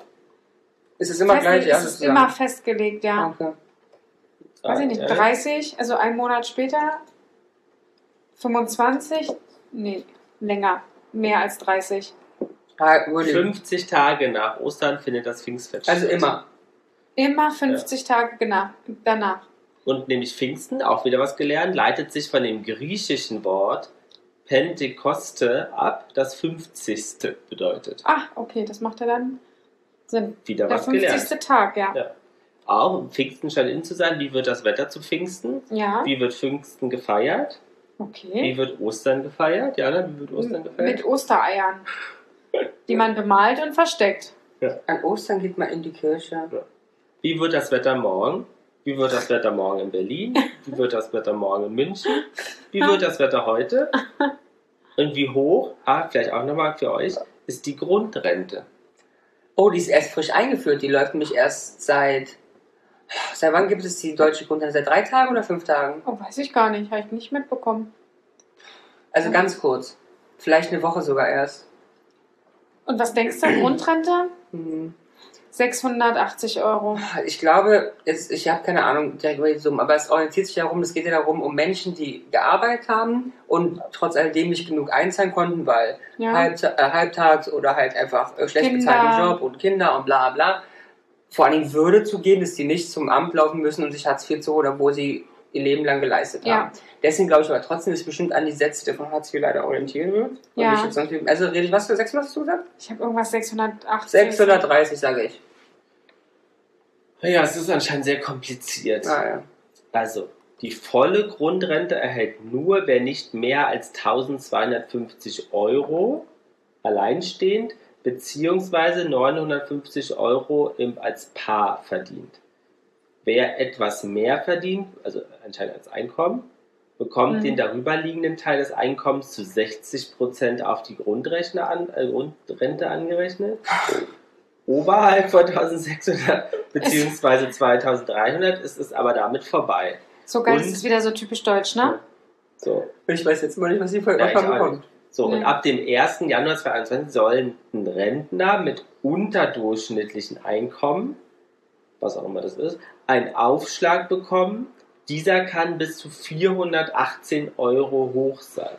Es ist immer Fest- gleich, ja? es ist sozusagen. immer festgelegt, ja. Okay. Weiß ich nicht, Äh, dreißig, also einen Monat später, fünfundzwanzig, nee, länger. mehr als dreißig? Ah, würde ich- fünfzig Tage nach Ostern findet das Pfingstfest Also statt. immer. Immer fünfzig Tage gena- danach. Und nämlich Pfingsten, auch wieder was gelernt, leitet sich von dem griechischen Wort Pentekoste ab, das fünfzigste bedeutet. Ah, okay, das macht ja dann Sinn. Wieder Der was gelernt. fünfzigste Tag, ja. Ja. Auch um Pfingsten scheint in zu sein. Wie wird das Wetter zu Pfingsten? Ja, Wie wird Pfingsten gefeiert? okay. Wie wird Ostern gefeiert? Jana, wie wird Ostern gefeiert? Mit Ostereiern, die man bemalt und versteckt. An Ostern geht man in die Kirche. Wie wird das Wetter morgen? Wie wird das Wetter morgen in Berlin? Wie wird das Wetter morgen in München? Wie wird das Wetter heute? Und wie hoch, ah, vielleicht auch nochmal für euch, ist die Grundrente? Oh, die ist erst frisch eingeführt. Die läuft nämlich erst seit... Seit wann gibt es die deutsche Grundrente? Seit drei Tagen oder fünf Tagen? Oh, weiß ich gar nicht, habe ich nicht mitbekommen. Also ganz kurz. Vielleicht eine Woche sogar erst. Und was denkst du, Grundrente? Hm. sechshundertachtzig Euro. Ich glaube, es, ich habe keine Ahnung direkt über die Summen, aber es orientiert sich darum, es geht ja darum, um Menschen, die gearbeitet haben und trotz alledem nicht genug einzahlen konnten, weil Ja. halb, äh, halbtags oder halt einfach äh, schlecht Kinder. bezahlten Job und Kinder und bla bla. Vor allen Dingen Würde zu gehen, dass die nicht zum Amt laufen müssen und sich Hartz vier zu holen, obwohl sie ihr Leben lang geleistet Ja. haben. Deswegen glaube ich aber trotzdem, dass es bestimmt an die Sätze, die von Hartz vier leider orientieren wird. Und Ja. nicht jetzt irgendwie- also rede ich was für sechshundert hast du gesagt? Ich habe irgendwas sechshundertachtzig. sechshundertdreißig sage ich. Ja, es ist anscheinend sehr kompliziert. Ah, ja. Also, die volle Grundrente erhält nur, wer nicht mehr als eintausendzweihundertfünfzig Euro alleinstehend beziehungsweise neunhundertfünfzig Euro im, als Paar verdient. Wer etwas mehr verdient, also anscheinend als Einkommen, bekommt Mhm. den darüberliegenden Teil des Einkommens zu sechzig Prozent auf die Grundrechne an, äh, Grundrente angerechnet. Oberhalb von eintausendsechshundert bzw. zweitausenddreihundert ist es aber damit vorbei. Sogar, das Und- ist wieder so typisch deutsch, ne? So, Ich weiß jetzt immer nicht, was die Folge Ja, ich auch bekommt. so Nee. und ab dem ersten Januar zweitausendeinundzwanzig sollen Rentner mit unterdurchschnittlichen Einkommen, was auch immer das ist, einen Aufschlag bekommen. Dieser kann bis zu vierhundertachtzehn Euro hoch sein.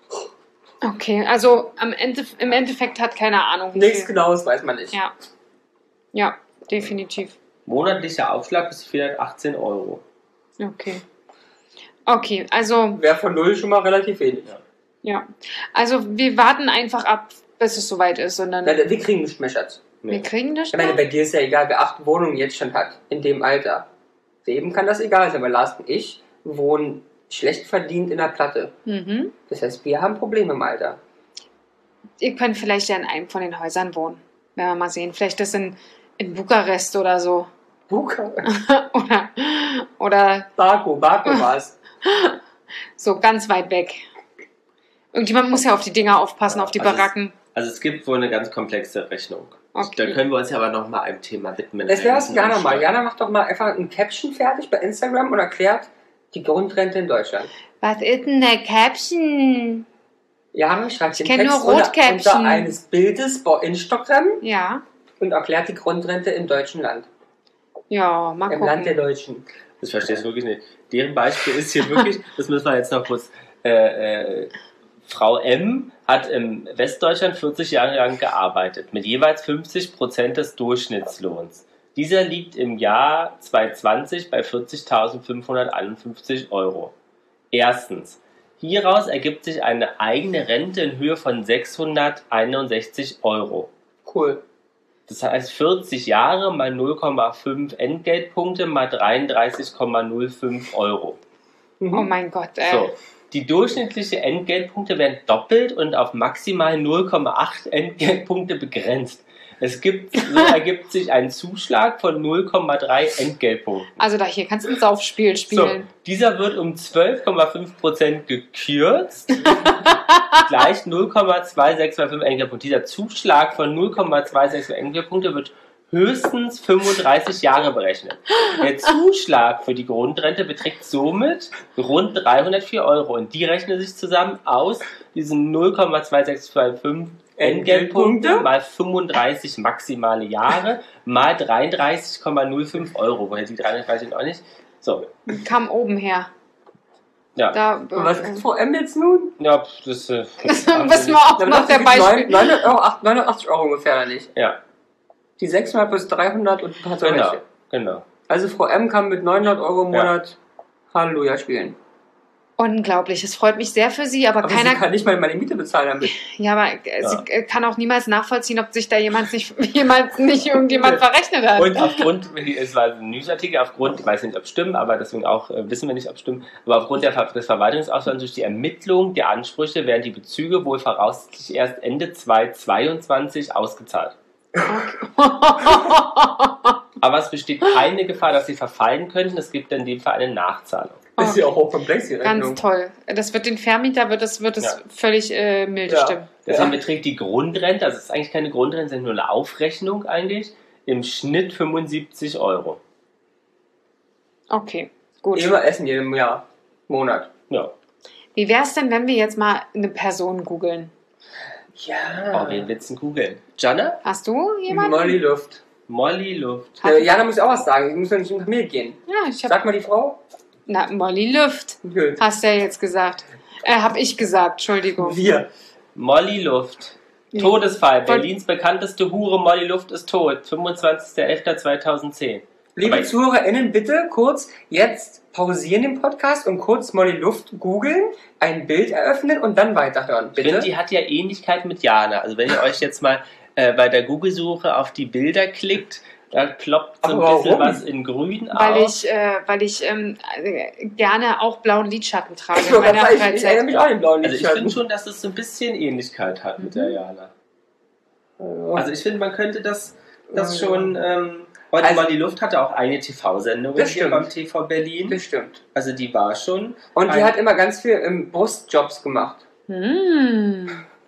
Okay, also am Ende, im Endeffekt hat keine Ahnung, wie Nichts viel. Genaues weiß man nicht. Ja. Ja, definitiv. Monatlicher Aufschlag bis zu vierhundertachtzehn Euro. Okay. Okay, also, Wäre von null schon mal relativ wenig. ja. Also, wir warten einfach ab, bis es soweit ist. Und dann, Ja, wir kriegen nicht mehr, Schatz. wir kriegen das Ich meine, schon. bei dir ist ja egal, wer acht Wohnungen jetzt schon hat, in dem Alter. Dem kann das egal sein, weil Lars und ich wohnen schlecht verdient in der Platte. Mhm. Das heißt, wir haben Probleme im Alter. Ihr könnt vielleicht ja in einem von den Häusern wohnen. Werden wir mal sehen. Vielleicht das in, in Bukarest oder so. Buka. oder, oder Baku, Baku war es. so ganz weit weg. Irgendjemand muss ja auf die Dinger aufpassen, Ja, auf die also es- Baracken. Also es gibt wohl eine ganz komplexe Rechnung. Okay. Da können wir uns ja aber noch mal einem Thema widmen. Das wäre was Ein Jana mal. Umschlag. Jana macht doch mal einfach ein Caption fertig bei Instagram und erklärt die Grundrente in Deutschland. Was ist denn der Caption? Jana schreibt den kenn Text nur unter, Rotkäppchen. unter eines Bildes bei Instagram Ja. und erklärt die Grundrente im deutschen Land. Ja, mal Im Land der gucken. Deutschen. Das verstehe ich wirklich nicht. Deren Beispiel ist hier wirklich, das müssen wir jetzt noch kurz, äh, äh, Frau M. hat im Westdeutschland vierzig Jahre lang gearbeitet, mit jeweils fünfzig Prozent des Durchschnittslohns. Dieser liegt im Jahr zweitausendzwanzig bei vierzigtausendfünfhunderteinundfünfzig Euro. Erstens, hieraus ergibt sich eine eigene Rente in Höhe von sechshunderteinundsechzig Euro. Cool. Das heißt vierzig Jahre mal null Komma fünf Entgeltpunkte mal dreiunddreißig Komma null fünf Euro. Mhm. Oh mein Gott, ey. So, die durchschnittlichen Entgeltpunkte werden doppelt und auf maximal null Komma acht Entgeltpunkte begrenzt. Es gibt, so ergibt sich ein Zuschlag von null Komma drei Entgeltpunkten. Also da hier kannst du ein Saufspiel So, spielen. dieser wird um zwölf Komma fünf Prozent gekürzt, gleich null Komma zwei sechs zwei fünf Entgeltpunkte. Dieser Zuschlag von null Komma zwei sechs Entgeltpunkte wird höchstens fünfunddreißig Jahre berechnet. Der Zuschlag für die Grundrente beträgt somit rund dreihundertvier Euro und die rechnen sich zusammen aus diesen null Komma zwei sechs zwei fünf Entgeltpunkte mal fünfunddreißig maximale Jahre mal dreiunddreißig Komma null fünf Euro. Woher die dreiunddreißig auch nicht? So, Kam oben her. Ja. Da, Und was ist V M jetzt nun? Ja, das äh, das wissen wir auch Da noch der gibt's Beispiel. neunhundert Euro, neunundachtzig Euro ungefähr, oder nicht? Ja, Die sechshundert plus dreihundert und ein paar genau, Zeuge. genau. Also V M kann mit neunhundert Euro im Ja. Monat Halleluja spielen. Unglaublich. Es freut mich sehr für sie, aber, Aber keiner. sie kann nicht mal meine Miete bezahlen damit. Ja, aber äh, sie äh, kann auch niemals nachvollziehen, ob sich da jemand nicht, jemand nicht irgendjemand verrechnet hat. Und aufgrund, es war ein Newsartikel, aufgrund, ich weiß nicht, ob es stimmt, aber deswegen auch äh, wissen wir nicht, ob es stimmt, aber aufgrund der, Ver- des Verwaltungsaufwands durch die Ermittlung der Ansprüche werden die Bezüge wohl voraussichtlich erst Ende zweitausendzweiundzwanzig ausgezahlt. Aber es besteht keine Gefahr, dass sie verfallen könnten. Es gibt in dem Fall eine Nachzahlung. Das ist ja auch hochkomplex, die Rechnung. Ganz toll. Das wird den Vermieter wird es wird es Ja. völlig äh, milde Ja. stimmen. Deswegen Ja. beträgt die Grundrente, also es ist eigentlich keine Grundrente, sondern nur eine Aufrechnung eigentlich, im Schnitt fünfundsiebzig Euro. Okay, gut. Immer essen jedem Jahr, Monat. Ja. Wie wäre es denn, wenn wir jetzt mal eine Person googeln? Ja. Oh, wen willst du googeln? Jana? Hast du jemanden? Molly Luft. Molly Luft. Hat- Äh, Jana muss auch was sagen. Ich muss ja nicht in die Familie gehen. Ja, ich habe Sag mal die Frau. na Molly Luft. Gut. Hast du ja jetzt gesagt. Äh, hab ich gesagt, Entschuldigung. Wir. Molly Luft. Nee. Todesfall. Voll- Berlins bekannteste Hure Molly Luft ist tot. fünfundzwanzigster elfter zweitausendzehn. Liebe Aber- ZuhörerInnen, bitte kurz jetzt pausieren den Podcast und kurz Molly Luft googeln, ein Bild eröffnen und dann weiterhören. Ich finde, Bitte. die hat ja Ähnlichkeit mit Jana. Also wenn ihr euch jetzt mal äh, bei der Google-Suche auf die Bilder klickt, da ploppt so ein Aber bisschen warum? was in grün Weil auf. ich, äh, weil ich ähm, äh, gerne auch blauen Lidschatten trage Ich, in meiner ich, ich erinnere Freizeit. mich auch an den blauen Also ich Lidschatten. finde schon, dass es so ein bisschen Ähnlichkeit hat mit Mhm. der Jana. Also, Also ich finde, man könnte das, das Ja, schon... Ähm, heute Also- mal die Luft hatte auch eine T V-Sendung Das hier stimmt. beim T V Berlin. das stimmt. Also die war schon... Und die ein- hat immer ganz viel ähm, Brustjobs gemacht. Hm.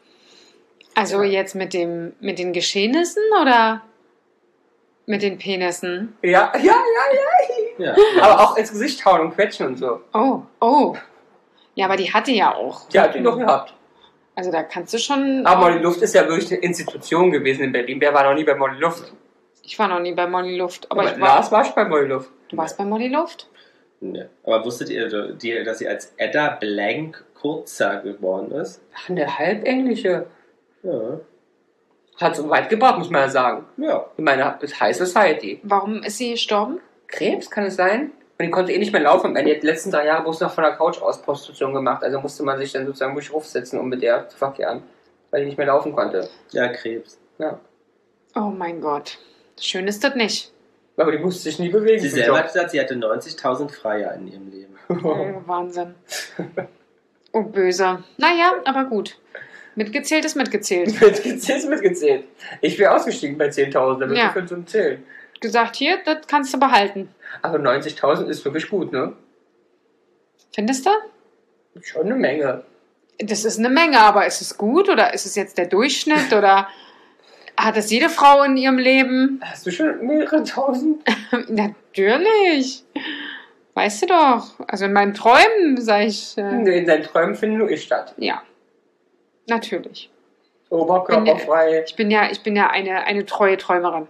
Also jetzt mit dem mit den Geschehnissen oder mit den Penissen? Ja, ja, ja, Ja. ja. Aber auch ins Gesicht hauen und quetschen und so. Oh, oh. Ja, aber die hatte ja auch. Die hat die doch gehabt. Also da kannst du schon. Aber Molly Luft ist ja wirklich eine Institution gewesen in Berlin. Wer war noch nie bei Molly Luft? Ich war noch nie bei Molly Luft, aber Aber ich war. Lars war schon bei Molly Luft. Du warst bei Molly Luft? Ja. Aber wusstet ihr, die- dass sie als Edda Blank Kurzer geboren ist? Ach, eine halbenglische. Ja. Hat so weit gebracht, muss man ja sagen. Ja. Ich meine, das ist High Society. Warum ist sie gestorben? Krebs, kann es sein? Und die konnte eh nicht mehr laufen. Die hat die letzten drei Jahre bloß noch von der Couch aus Prostitution gemacht. Also musste man sich dann sozusagen wirklich aufsetzen, um mit der zu verkehren. Weil die nicht mehr laufen konnte. Ja, Krebs. Ja. Oh mein Gott. Schön ist das nicht. Aber die musste sich nie bewegen. Sie zum selber Job. hat gesagt, sie hatte neunzigtausend Freier in ihrem Leben. Äh, Wahnsinn. Oh, böse. Naja, aber gut. Mitgezählt ist mitgezählt. Mitgezählt ist mitgezählt. Ich wäre ausgestiegen bei zehntausend, damit Ja. wir können zum Zählen. Gesagt, hier, das kannst du behalten. Aber neunzigtausend ist wirklich gut, ne? Findest du? Schon eine Menge. Das ist eine Menge, aber ist es gut oder ist es jetzt der Durchschnitt oder hat es jede Frau in ihrem Leben? Hast du schon mehrere tausend? Natürlich. Weißt du doch. Also in meinen Träumen sage ich, äh, Nee, in deinen Träumen finden nur ich statt. ja. Natürlich. Oberkörperfrei. Ich bin ja, ich bin ja eine, eine treue Träumerin.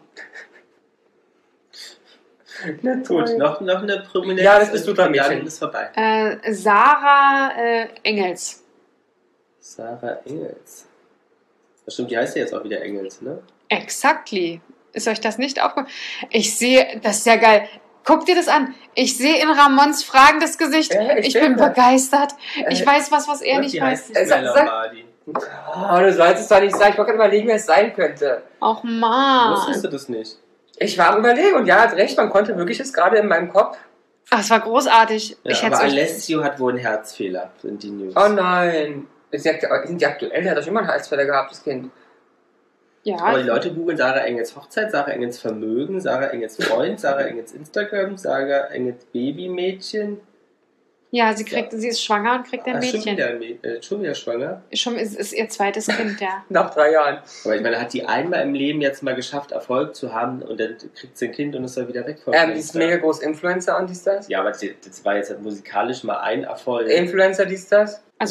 Nicht Gut, toll. noch, noch eine Prominenz. Ja, das bist du dran, und dann Mädchen. ist vorbei. Äh, Sarah äh, Engels. Sarah Engels. Das stimmt, die heißt ja jetzt auch wieder Engels, ne? Exactly. Ist euch das nicht aufgefallen? Ich sehe, das ist ja geil. Guck dir das an. Ich sehe in Ramons fragendes Gesicht. Ja, ich ich sehe bin das. begeistert. Ich Äh, weiß was, was er Und nicht die weiß. heißt nicht Sag- mehr sag- Lombardi. Oh, du sollst es doch nicht sagen. Ich wollte gerade überlegen, wer es sein könnte. Och man. Wusstest du das nicht? Ich war am Überlegen und ja, hat recht, man konnte wirklich es gerade in meinem Kopf. Ach, es war großartig. Ja, ich hätte aber euch. Alessio hat wohl einen Herzfehler, sind die News. Oh nein. Ist die, aktu- sind die aktuell? Der hat doch schon mal einen Halsfehler gehabt, das Kind. Ja, Aber die Leute googeln Sarah Engels Hochzeit, Sarah Engels Vermögen, Sarah Engels Freund, Sarah Engels Instagram, Sarah Engels Babymädchen. ja, sie kriegt, sie ist schwanger und kriegt ein Ah, schon, Mädchen. wieder, ein Mä- äh, schon wieder schwanger. Schon ist, ist ihr zweites Kind, ja. Nach drei Jahren. Aber ich meine, hat die einmal im Leben jetzt mal geschafft, Erfolg zu haben und dann kriegt sie ein Kind und ist dann wieder weg vom Ähm, die ist Fenster. mega groß Influencer und dies das. Ja, aber das das war jetzt musikalisch mal ein Erfolg. Influencer dies das. Also ich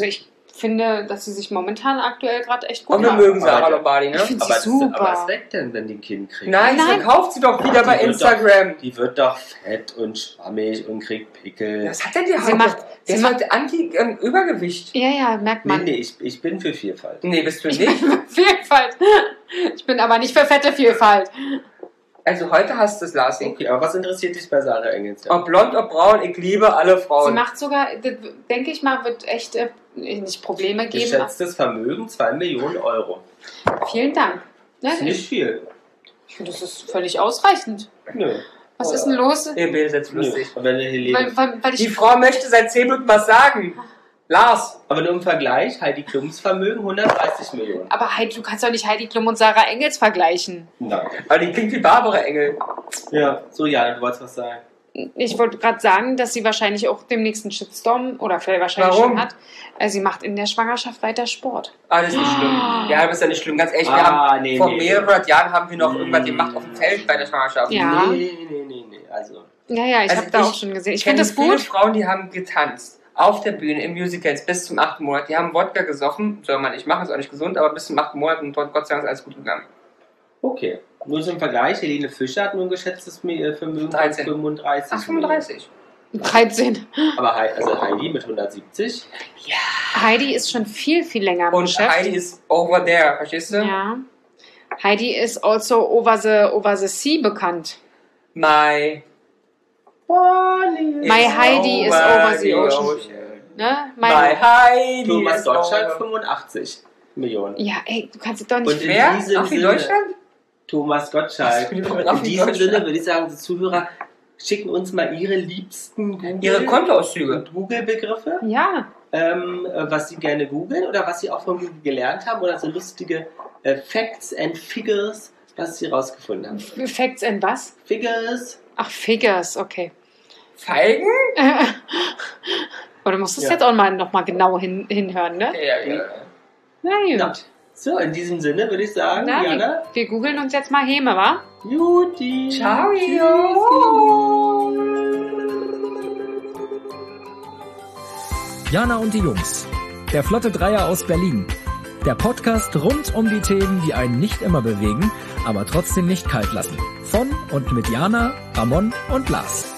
finde, dass sie sich momentan aktuell gerade echt gut Und wir haben. mögen Sarah Aber- Lombardi, ne? Ich finde Aber sie es super. aber was weg denn, wenn die ein Kind kriegt? Nein, Nein. verkauft sie doch wieder bei Die wird Instagram. Doch, die wird doch fett und schwammig und kriegt Pickel. Was hat denn die Sie Haut? macht- Der sie ist halt Anti-Übergewicht. Ja, ja, merkt Nee, man. nee, ich, ich bin für Vielfalt. Nee, bist du Ich nicht. bin für Vielfalt. Ich bin aber nicht für fette Vielfalt. Also heute hast du es, Larsi. Okay, aber was interessiert dich bei Sarah Engels? Ob blond, ob braun, ich liebe alle Sie Frauen. macht sogar, das, denke ich mal, wird echt äh, nicht Probleme geben. Geschätztes Vermögen zwei Millionen Euro. Vielen Dank. Ne? Das ist nicht viel. Ich finde, das ist völlig ausreichend. Nö. Was ist denn los? Ihr Bild ist jetzt Nö. lustig. Und wenn du Helene Weil, weil, weil Die ich, Frau möchte seit zehn Minuten was sagen. Lars. Aber nur im Vergleich, Heidi Klums Vermögen hundertdreißig Millionen. aber Heidi, du kannst doch nicht Heidi Klum und Sarah Engels vergleichen. Nein. Aber die klingt wie Barbara Engel. Ja, so ja, du wolltest was sagen. Ich wollte gerade sagen, dass sie wahrscheinlich auch dem nächsten Shitstorm oder vielleicht wahrscheinlich Warum? schon hat. Äh, sie macht in der Schwangerschaft weiter Sport. Ah, das ist nicht schlimm. Ja, das ist ja nicht schlimm. Ganz ehrlich, wir Ah, haben nee, vor nee. mehreren hundert Jahren haben wir noch Mm. irgendwas gemacht auf dem Feld bei der Schwangerschaft. Ja. Nee, nee, nee, nee. Also, Ja, ja, ich Also habe da ich auch schon gesehen. Ich kenne finde das viele gut. Frauen, die haben getanzt. Auf der Bühne, im Musicals, bis zum achten Monat. Die haben Wodka gesoffen. Soll man nicht machen, ist auch nicht gesund, aber bis zum achten Monat und dort Gott sei Dank ist alles gut gegangen. okay. Nur zum Vergleich, Helene Fischer hat nur ein geschätztes Mi- Vermögen von dreizehn. fünfunddreißig. Ach, fünfunddreißig. dreizehn. Aber Hei- also Heidi mit hundertsiebzig. Heidi ist schon viel, viel länger im Und Geschäft. Heidi ist over there, verstehst du? Ja. Heidi ist also over the, over the sea bekannt. My, My Heidi is over the ocean. Ne? My Mein, Heidi Thomas is Gottschalk over. fünfundachtzig Millionen. ja, ey, du kannst es doch Und nicht. in Wer? diesem Ach, wie Sinne- Deutschland? Thomas Gottschalk. Was, ich bin mit In Raffi diesem Gottschalk. Sinne würde ich sagen, die Zuhörer schicken uns mal ihre liebsten Google- Ihre Kontoauszüge. und Google-Begriffe, Ja, ähm, äh, was sie gerne googeln oder was sie auch von Google gelernt haben oder so lustige äh, Facts and Figures, was sie rausgefunden haben. Facts and was? Figures. Ach, Figures, okay. Feigen? Oder musst du es Ja. jetzt auch mal noch mal genau hin, hinhören, ne? Ja, ja. Na gut. Ja. So, in diesem Sinne würde ich sagen, Na, Jana, wir, wir googeln uns jetzt mal Heme, wa? Juti. Ciao. Jana und die Jungs. Der Flotte Dreier aus Berlin. Der Podcast rund um die Themen, die einen nicht immer bewegen, aber trotzdem nicht kalt lassen. Von und mit Jana, Ramon und Lars.